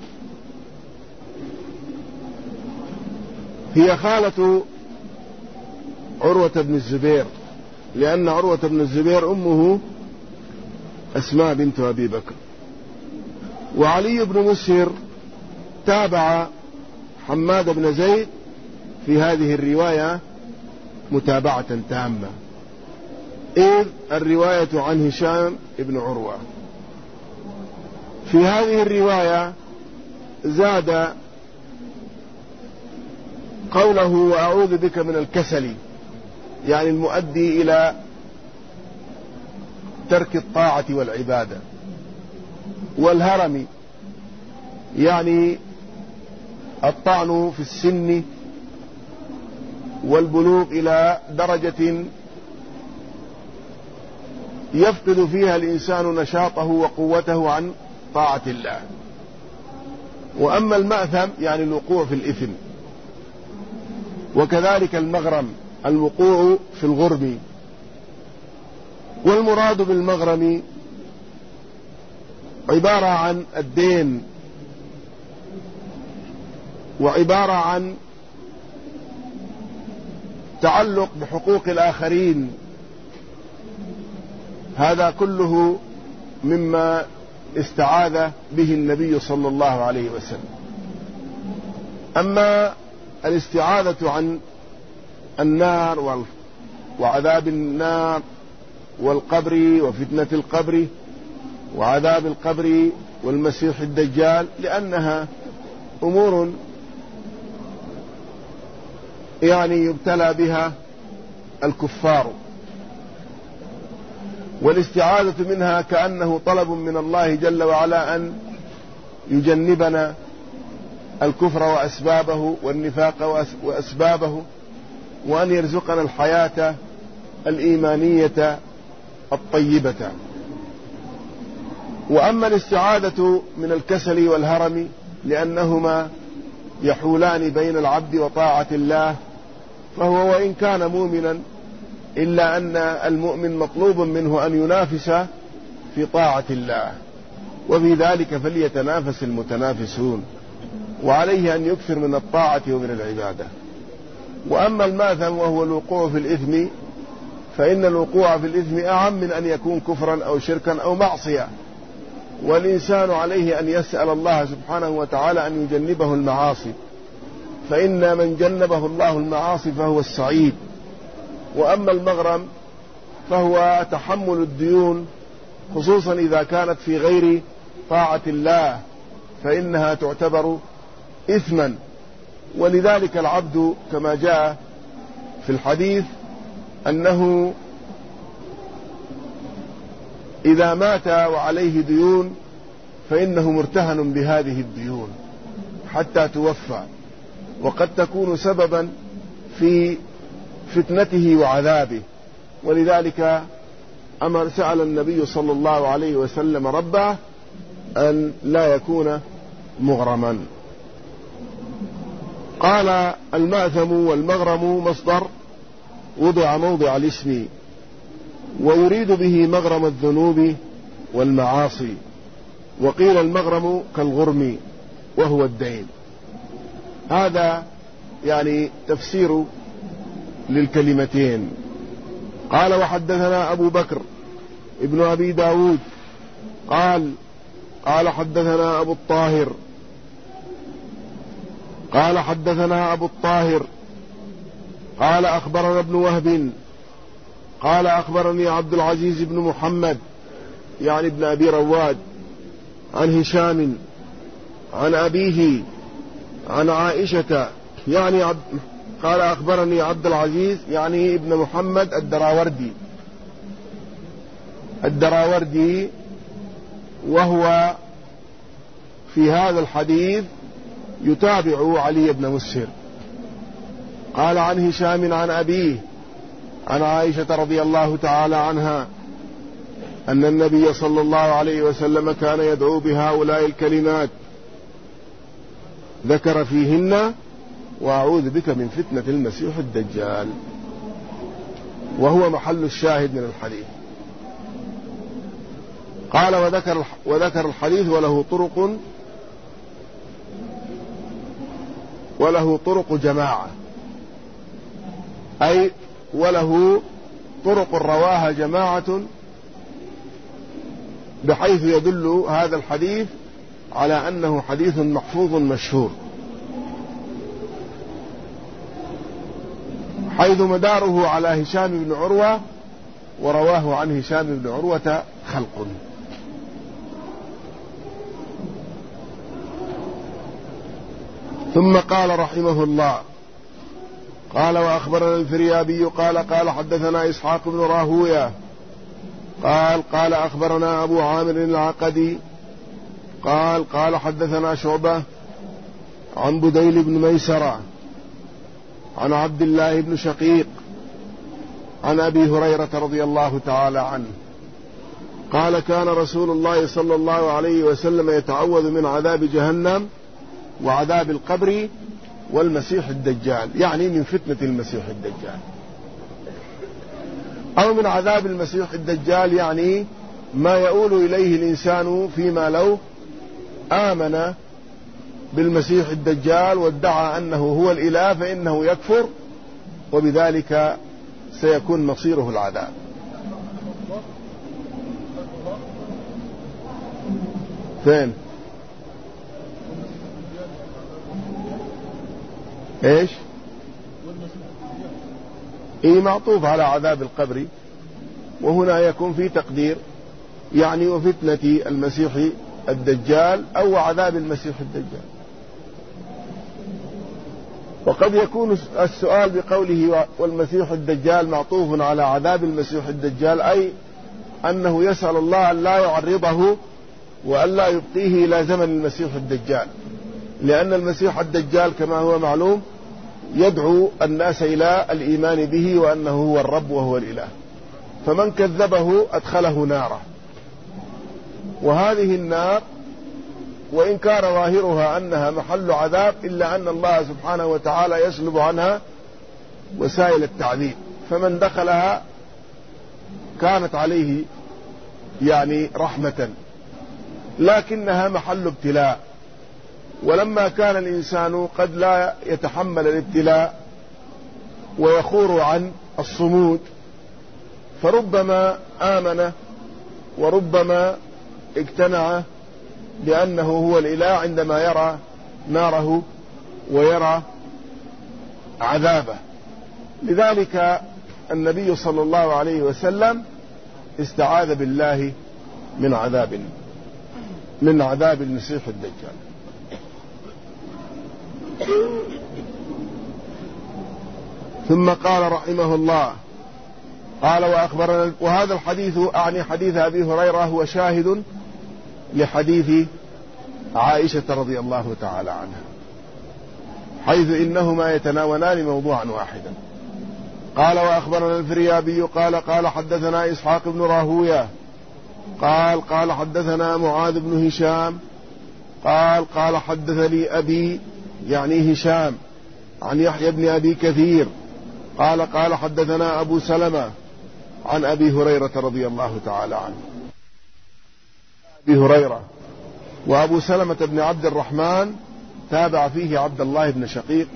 هي خالة عروة بن الزبير، لأن عروة بن الزبير أمه أسماء بنت أبي بكر. وعلي بن مسهر تابع حماد بن زيد في هذه الرواية متابعة تامة، إذ الرواية عن هشام بن عروة. في هذه الرواية زاد قوله: وأعوذ بك من الكسل، يعني المؤدي إلى ترك الطاعة والعبادة، والهرم يعني الطعن في السن والبلوغ إلى درجة يفقد فيها الإنسان نشاطه وقوته عن طاعة الله. وأما المأثم يعني الوقوع في الإثم، وكذلك المغرم الوقوع في الغرم. والمراد بالمغرم عبارة عن الدين، وعبارة عن تعلق بحقوق الآخرين. هذا كله مما استعاذ به النبي صلى الله عليه وسلم. أما الاستعاذة عن النار وعذاب النار والقبر وفتنة القبر وعذاب القبر والمسيح الدجال، لأنها أمور يبتلى بها الكفار، والاستعاذة منها كأنه طلب من الله جل وعلا أن يجنبنا الكفر وأسبابه والنفاق وأسبابه، وأن يرزقنا الحياة الإيمانية الطيبة. وأما الاستعاذة من الكسل والهرم لأنهما يحولان بين العبد وطاعة الله، فهو وإن كان مؤمنا إلا أن المؤمن مطلوب منه أن ينافس في طاعة الله، وفي ذلك فليتنافس المتنافسون، وعليه أن يكثر من الطاعة ومن العبادة. وأما الماثم وهو الوقوع في الإثم، فإن الوقوع في الإثم أعم من أن يكون كفرا أو شركا أو معصية، والإنسان عليه أن يسأل الله سبحانه وتعالى أن يجنبه المعاصي، فإن من جنبه الله المعاصي فهو السعيد. وأما المغرم فهو تحمل الديون، خصوصا إذا كانت في غير طاعة الله، فإنها تعتبر إثما. ولذلك العبد كما جاء في الحديث أنه إذا مات وعليه ديون فإنه مرتهن بهذه الديون حتى توفى، وقد تكون سببا في فتنته وعذابه. ولذلك سأل النبي صلى الله عليه وسلم ربه أن لا يكون مغرما. قال المأثم والمغرم مصدر وضع موضع الاسم، ويريد به مغرم الذنوب والمعاصي، وقيل المغرم كالغرم وهو الدين. هذا تفسير للكلمتين. قال وحدثنا أبو بكر ابن أبي داود قال حدثنا أبو الطاهر قال أخبرنا ابن وهب قال أخبرني عبد العزيز بن محمد ابن أبي رواد عن هشام عن أبيه عن عائشة قال أخبرني عبد العزيز ابن محمد الدراوردي، وهو في هذا الحديث يتابع علي بن مسهر. قال عن هشام عن أبيه عن عائشة رضي الله تعالى عنها أن النبي صلى الله عليه وسلم كان يدعو بهؤلاء الكلمات، ذكر فيهن وأعوذ بك من فتنة المسيح الدجال، وهو محل الشاهد من الحديث. قال وذكر الحديث وله طرق جماعة، أي وله طرق رواها جماعة، بحيث يدل هذا الحديث على أنه حديث محفوظ مشهور، حيث مداره على هشام بن عروة، ورواه عن هشام بن عروة خلق. ثم قال رحمه الله قال وأخبرنا الفريابي قال حدثنا إسحاق بن راهوية قال أخبرنا أبو عامر العقدي قال حدثنا شعبة عن بديل بن ميسرة عن عبد الله بن شقيق عن أبي هريرة رضي الله تعالى عنه قال كان رسول الله صلى الله عليه وسلم يتعوذ من عذاب جهنم وعذاب القبر والمسيح الدجال، من فتنة المسيح الدجال، أو من عذاب المسيح الدجال، ما يؤول إليه الإنسان فيما لو آمن بالمسيح الدجال وادعى أنه هو الإله، فإنه يكفر، وبذلك سيكون مصيره العذاب. فين؟ ايش؟ معطوف على عذاب القبر، وهنا يكون في تقدير يعني وفتنة المسيح الدجال أو عذاب المسيح الدجال. وقد يكون السؤال بقوله والمسيح الدجال معطوف على عذاب المسيح الدجال، أي أنه يسأل الله أن لا يعرضه وأن لا يبقيه إلى زمن المسيح الدجال، لأن المسيح الدجال كما هو معلوم يدعو الناس إلى الإيمان به وأنه هو الرب وهو الإله، فمن كذبه أدخله ناره. وهذه النار وإن كان ظاهرها أنها محل عذاب إلا أن الله سبحانه وتعالى يسلب عنها وسائل التعذيب، فمن دخلها كانت عليه يعني رحمة، لكنها محل ابتلاء. ولما كان الإنسان قد لا يتحمل الابتلاء ويخور عن الصمود، فربما آمن وربما اقتنع بأنه هو الإله عندما يرى ناره ويرى عذابه. لذلك النبي صلى الله عليه وسلم استعاذ بالله من عذاب المسيح الدجال. ثم قال رحمه الله قال وأخبرنا، وهذا الحديث أعني حديث أبي هريرة هو شاهد لحديث عائشة رضي الله تعالى عنها، حيث إنهما يتناولان موضوعا واحدا. قال وأخبرنا الفريابي قال حدثنا إسحاق بن راهوية قال حدثنا معاذ بن هشام قال حدثني أبي يعني هشام عن يحيى بن أبي كثير قال حدثنا أبو سلمة عن أبي هريرة رضي الله تعالى عنه. أبي هريرة وأبو سلمة بن عبد الرحمن تابع فيه عبد الله بن شقيق،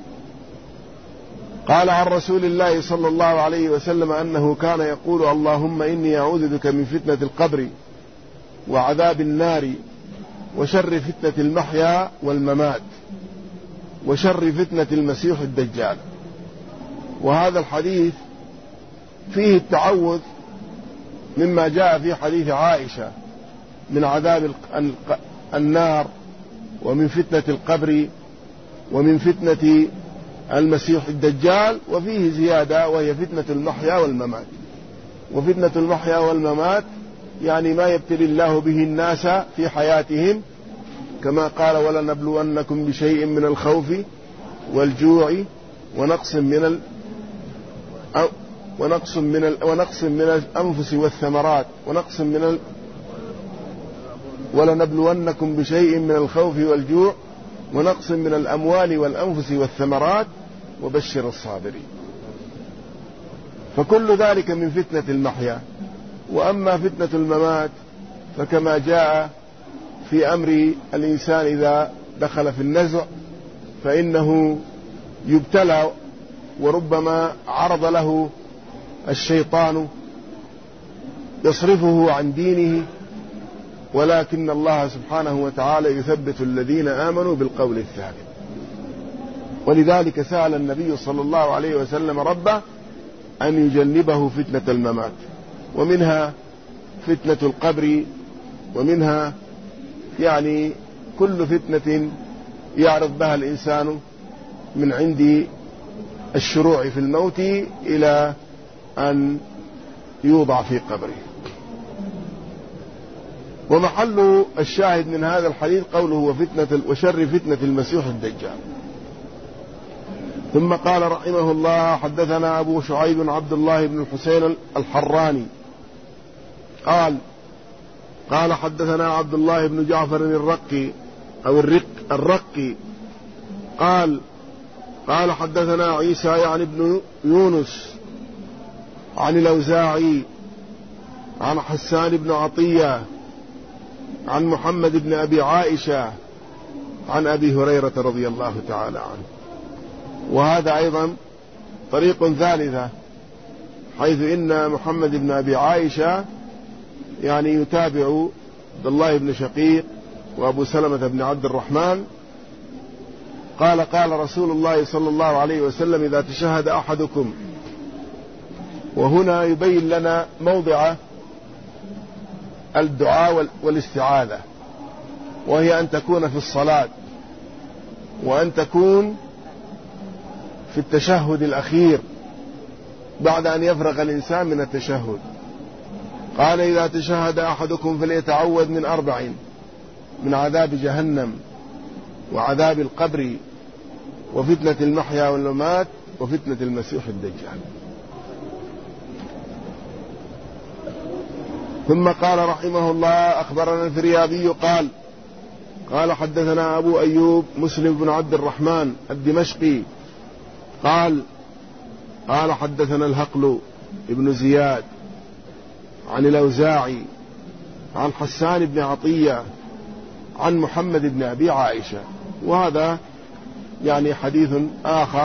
قال عن رسول الله صلى الله عليه وسلم أنه كان يقول اللهم إني أعوذ بك من فتنة القبر وعذاب النار وشر فتنة المحيا والممات وشر فتنة المسيح الدجال. وهذا الحديث فيه التعوذ مما جاء في حديث عائشة من عذاب النار ومن فتنة القبر ومن فتنة المسيح الدجال، وفيه زيادة وهي فتنة المحيا والممات. وفتنة المحيا والممات يعني ما يبتلي الله به الناس في حياتهم، كما قال ولنبلونكم بشيء من الخوف والجوع ونقص من الأنفس والثمرات ولنبلونكم بشيء من الخوف والجوع ونقص من الأموال والأنفس والثمرات وبشر الصابرين. فكل ذلك من فتنة المحيا. وأما فتنة الممات فكما جاء في أمر الإنسان إذا دخل في النزع فإنه يبتلى، وربما عرض له الشيطان يصرفه عن دينه، ولكن الله سبحانه وتعالى يثبت الذين آمنوا بالقول الثابت. ولذلك سأل النبي صلى الله عليه وسلم ربه أن يجنبه فتنة الممات، ومنها فتنة القبر، ومنها يعني كل فتنة يعرض بها الإنسان من عند الشروع في الموت إلى أن يوضع في قبره. ومحل الشاهد من هذا الحديث قوله وشر فتنة المسيح الدجال. ثم قال رحمه الله حدثنا أبو شعيب عبد الله بن الحسين الحراني قال حدثنا عبد الله بن جعفر الرقي قال حدثنا عيسى يعني بن يونس عن الأوزاعي عن حسان بن عطية عن محمد بن أبي عائشة عن أبي هريرة رضي الله تعالى عنه. وهذا أيضا طريق ثالثة، حيث إن محمد بن أبي عائشة يعني يتابع عبد الله بن شقيق وأبو سلمة بن عبد الرحمن. قال رسول الله صلى الله عليه وسلم إذا تشهد أحدكم وهنا يبين لنا موضع الدعاء والاستعاذة، وهي أن تكون في الصلاة، وأن تكون في التشهد الأخير بعد أن يفرغ الإنسان من التشهد. قال: إذا تشهد أحدكم فليتعوذ من 4: من عذاب جهنم، وعذاب القبر، وفتنة المحيا والممات، وفتنة المسيح الدجال. ثم قال رحمه الله: أخبرنا الفريابي قال حدثنا أبو أيوب مسلم بن عبد الرحمن الدمشقي قال حدثنا الهقل ابن زياد عن الأوزاعي عن حسان بن عطية عن محمد بن أبي عائشة. وهذا يعني حديث آخر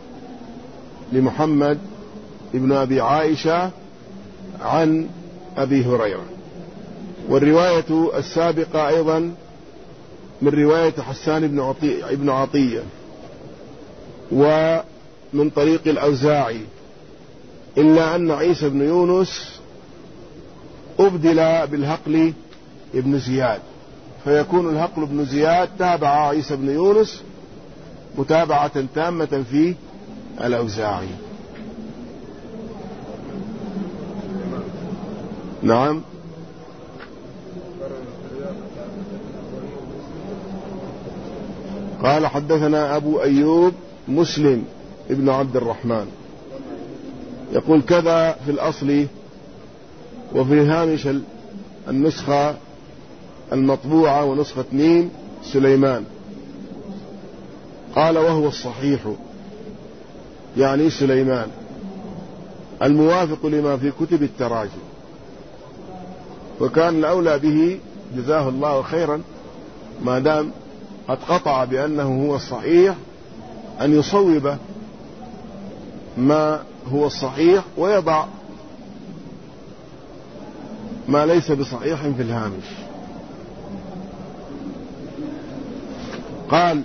لمحمد بن أبي عائشة عن أبي هريرة. والرواية السابقة أيضا من رواية حسان بن عطية ومن طريق الأوزاعي، إلا أن عيسى بن يونس أبدل بالهقل ابن زياد، فيكون الهقل بن زياد تابع عيسى بن يونس متابعة تامة في الأوزاعي. نعم. قال حدثنا أبو أيوب مسلم ابن عبد الرحمن، يقول كذا في الأصل، وفي هامش النسخة المطبوعة ونسخة ميم سليمان. قال: وهو الصحيح، يعني سليمان، الموافق لما في كتب التراجم، وكان الأولى به جزاه الله خيرا ما دام قد قطع بأنه هو الصحيح أن يصوب ما هو الصحيح ويضع ما ليس بصحيح في الهامش. قال: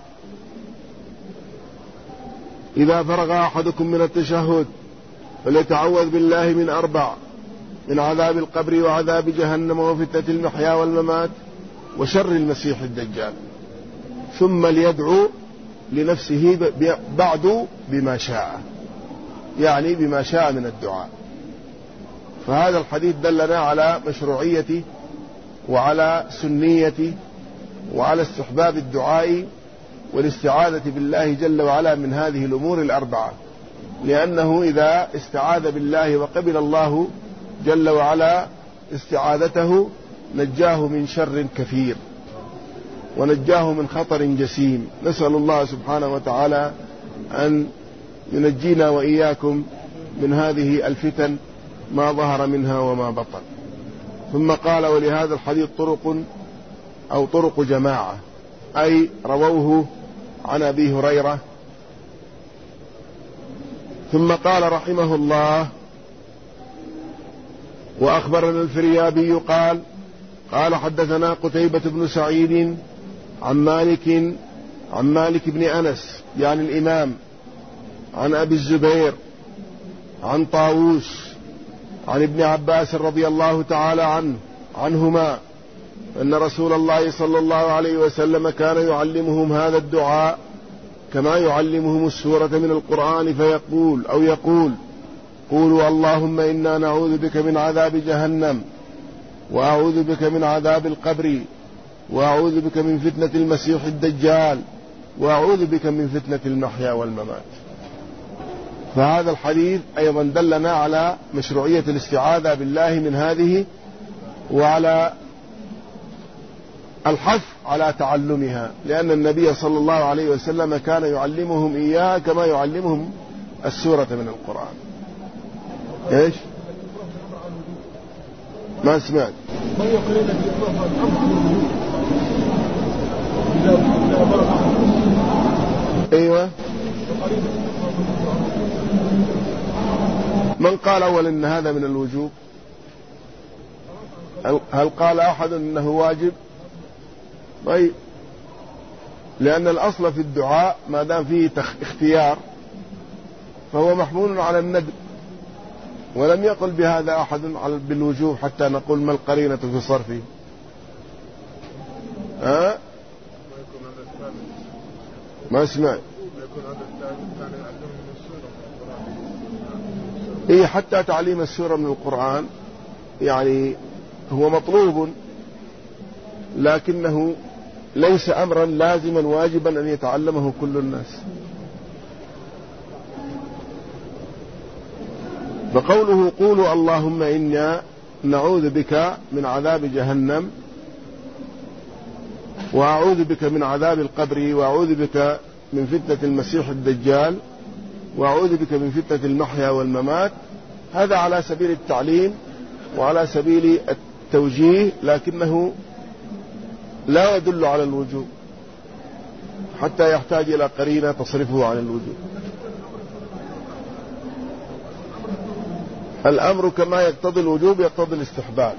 إذا فرغ أحدكم من التشهد فليتعوذ بالله من 4: من عذاب القبر، وعذاب جهنم، وفتنة المحيا والممات، وشر المسيح الدجال. ثم ليدعو لنفسه بعد بما شاء، يعني بما شاء من الدعاء. فهذا الحديث دلنا على مشروعية وعلى سنية وعلى استحباب الدعاء والاستعاذة بالله جل وعلا من هذه الأمور 4، لأنه إذا استعاذ بالله وقبل الله جل وعلا استعاذته نجاه من شر كثير ونجاه من خطر جسيم. نسأل الله سبحانه وتعالى أن ينجينا وإياكم من هذه الفتن ما ظهر منها وما بطن. ثم قال: ولهذا الحديث طرق جماعة، أي رووه عن أبي هريرة. ثم قال رحمه الله: وأخبرنا الفريابي قال حدثنا قتيبة بن سعيد عن مالك بن أنس، يعني الإمام، عن أبي الزبير عن طاووس عن ابن عباس رضي الله تعالى عنهما أن رسول الله صلى الله عليه وسلم كان يعلمهم هذا الدعاء كما يعلمهم السورة من القرآن، يقول: قولوا اللهم إنا نعوذ بك من عذاب جهنم، وأعوذ بك من عذاب القبر، وأعوذ بك من فتنة المسيح الدجال، وأعوذ بك من فتنة المحيا والممات. فهذا الحديث أيضا دلنا على مشروعية الاستعاذة بالله من هذه، وعلى الحث على تعلمها، لأن النبي صلى الله عليه وسلم كان يعلمهم إياه كما يعلمهم السورة من القرآن. إيش؟ ما سمعت. أيوة. من قال أول إن هذا من الوجوب؟ هل قال أحد إنه واجب؟ طيب، لأن الأصل في الدعاء ما دام فيه اختيار فهو محمول على الندب، ولم يقل بهذا أحد بالوجوب حتى نقول ما القرينة في صرفه. ما اسمع. إيه حتى تعليم السورة من القرآن يعني هو مطلوب، لكنه ليس أمرا لازما واجبا أن يتعلمه كل الناس. فقوله قولوا اللهم إنا نعوذ بك من عذاب جهنم، وأعوذ بك من عذاب القبر، وأعوذ بك من فتنة المسيح الدجال، وأعوذ بك من فتنة المحيا والممات، هذا على سبيل التعليم وعلى سبيل التوجيه، لكنه لا يدل على الوجوب حتى يحتاج إلى قرينة تصرفه عن الوجوب. الأمر كما يقتضي الوجوب يقتضي الاستحباب.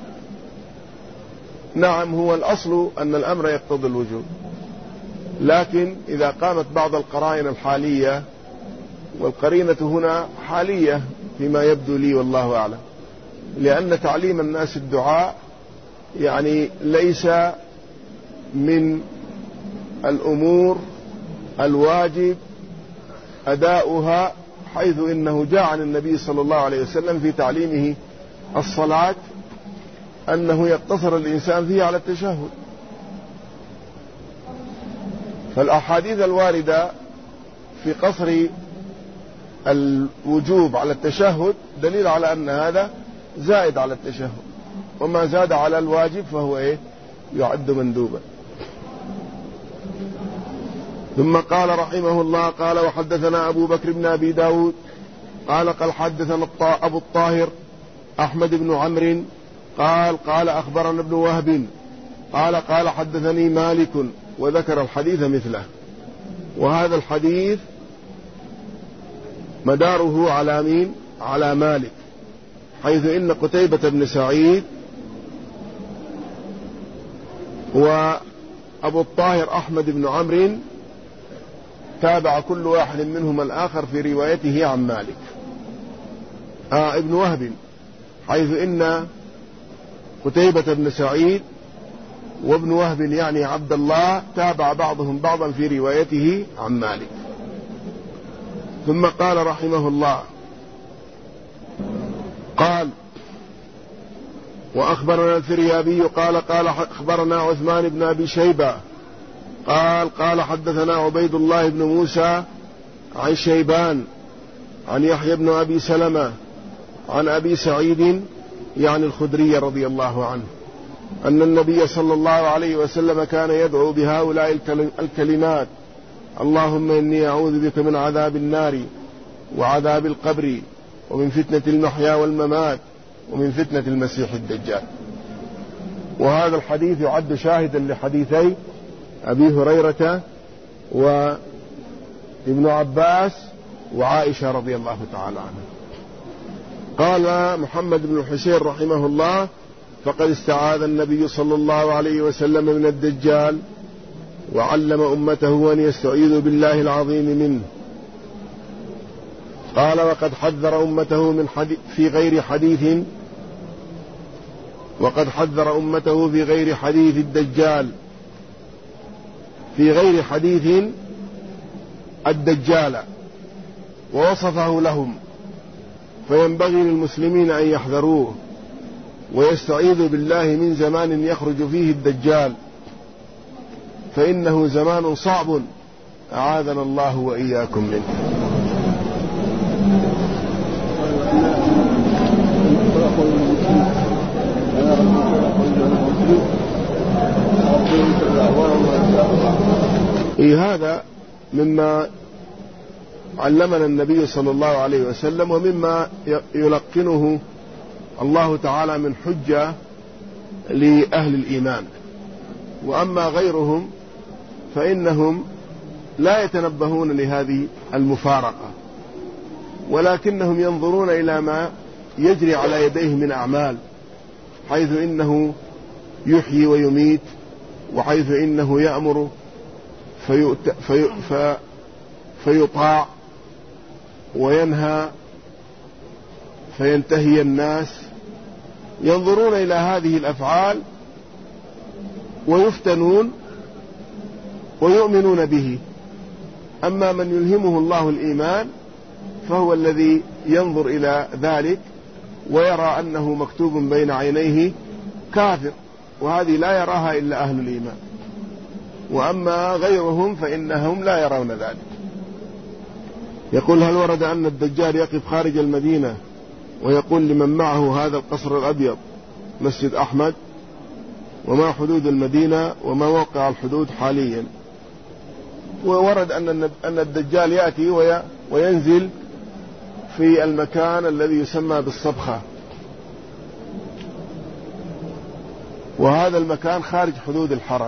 نعم هو الأصل أن الأمر يقتضي الوجوب، لكن إذا قامت بعض القرائن الحالية، والقرينة هنا حالية فيما يبدو لي والله أعلم، لأن تعليم الناس الدعاء يعني ليس من الأمور الواجب أداؤها، حيث إنه جاء عن النبي صلى الله عليه وسلم في تعليمه الصلاة أنه يقتصر الإنسان فيه على التشهد. فالأحاديث الواردة في قصر الوجوب على التشهد دليل على أن هذا زائد على التشهد، وما زاد على الواجب فهو يعد مندوبا. ثم قال رحمه الله قال وحدثنا أبو بكر بن أبي داود قال حدثنا أبو الطاهر أحمد بن عمرو قال أخبرنا ابن وهب قال حدثني مالك، وذكر الحديث مثله. وهذا الحديث مداره على مين؟ على مالك، حيث إن قتيبة بن سعيد وأبو الطاهر أحمد بن عمرو تابع كل واحد منهم الآخر في روايته عن مالك. ابن وهب، حيث إن قتيبة بن سعيد وابن وهب يعني عبد الله تابع بعضهم بعضا في روايته عن مالك. ثم قال رحمه الله قال وأخبرنا الفريابي قال أخبرنا عثمان بن أبي شيبة قال حدثنا عبيد الله بن موسى عن شيبان عن يحيى بن أبي سلمة عن أبي سعيد يعني الخدري رضي الله عنه أن النبي صلى الله عليه وسلم كان يدعو بهؤلاء الكلمات: اللهم إني أعوذ بك من عذاب النار وعذاب القبر ومن فتنة المحيا والممات ومن فتنة المسيح الدجال. وهذا الحديث يعد شاهدا لحديثي أبي هريرة وابن عباس وعائشة رضي الله تعالى عنها. قال محمد بن الحسين رحمه الله: فقد استعاذ النبي صلى الله عليه وسلم من الدجال وعلم أمته أن يستعيذوا بالله العظيم منه. قال: وقد حذر أمته في غير حديث الدجال، في غير حديث الدجال ووصفه لهم، فينبغي للمسلمين أن يحذروه ويستعيذوا بالله من زمان يخرج فيه الدجال، فإنه زمان صعب أعاذنا الله وإياكم منه. هذا مما علمنا النبي صلى الله عليه وسلم، ومما يلقنه الله تعالى من حجة لأهل الإيمان. وأما غيرهم فإنهم لا يتنبهون لهذه المفارقة، ولكنهم ينظرون إلى ما يجري على يديه من أعمال، حيث إنه يحيي ويميت، وحيث إنه يأمر فيطاع وينهى فينتهي الناس ينظرون إلى هذه الأفعال ويفتنون ويؤمنون به. أما من يلهمه الله الإيمان فهو الذي ينظر إلى ذلك ويرى أنه مكتوب بين عينيه كافر، وهذه لا يراها إلا أهل الإيمان، وأما غيرهم فإنهم لا يرون ذلك. يقول: هل ورد أن الدجال يقف خارج المدينة ويقول لمن معه هذا القصر الأبيض مسجد أحمد؟ وما حدود المدينة وما موقع الحدود حاليا؟ وورد أن الدجال يأتي وينزل في المكان الذي يسمى بالصبخة، وهذا المكان خارج حدود الحرم،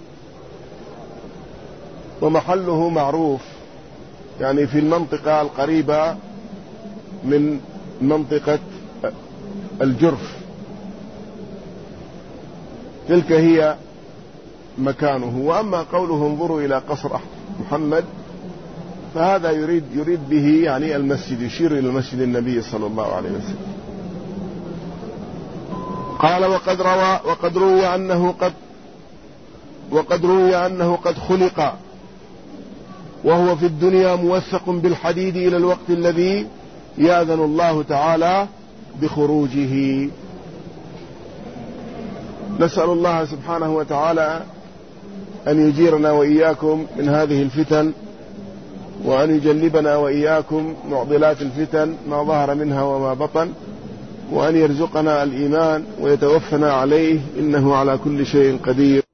ومحله معروف، يعني في المنطقة القريبة من منطقة الجرف، تلك هي مكانه. وأما قوله انظروا إلى قصر محمد فهذا يريد به يعني المسجد، يشير إلى مسجد النبي صلى الله عليه وسلم. قال: وقد روي أنه قد خلق وهو في الدنيا موثق بالحديد إلى الوقت الذي يأذن الله تعالى بخروجه. نسأل الله سبحانه وتعالى أن يجيرنا وإياكم من هذه الفتن، وأن يجنبنا وإياكم معضلات الفتن ما ظهر منها وما بطن، وأن يرزقنا الإيمان ويتوفنا عليه، إنه على كل شيء قدير.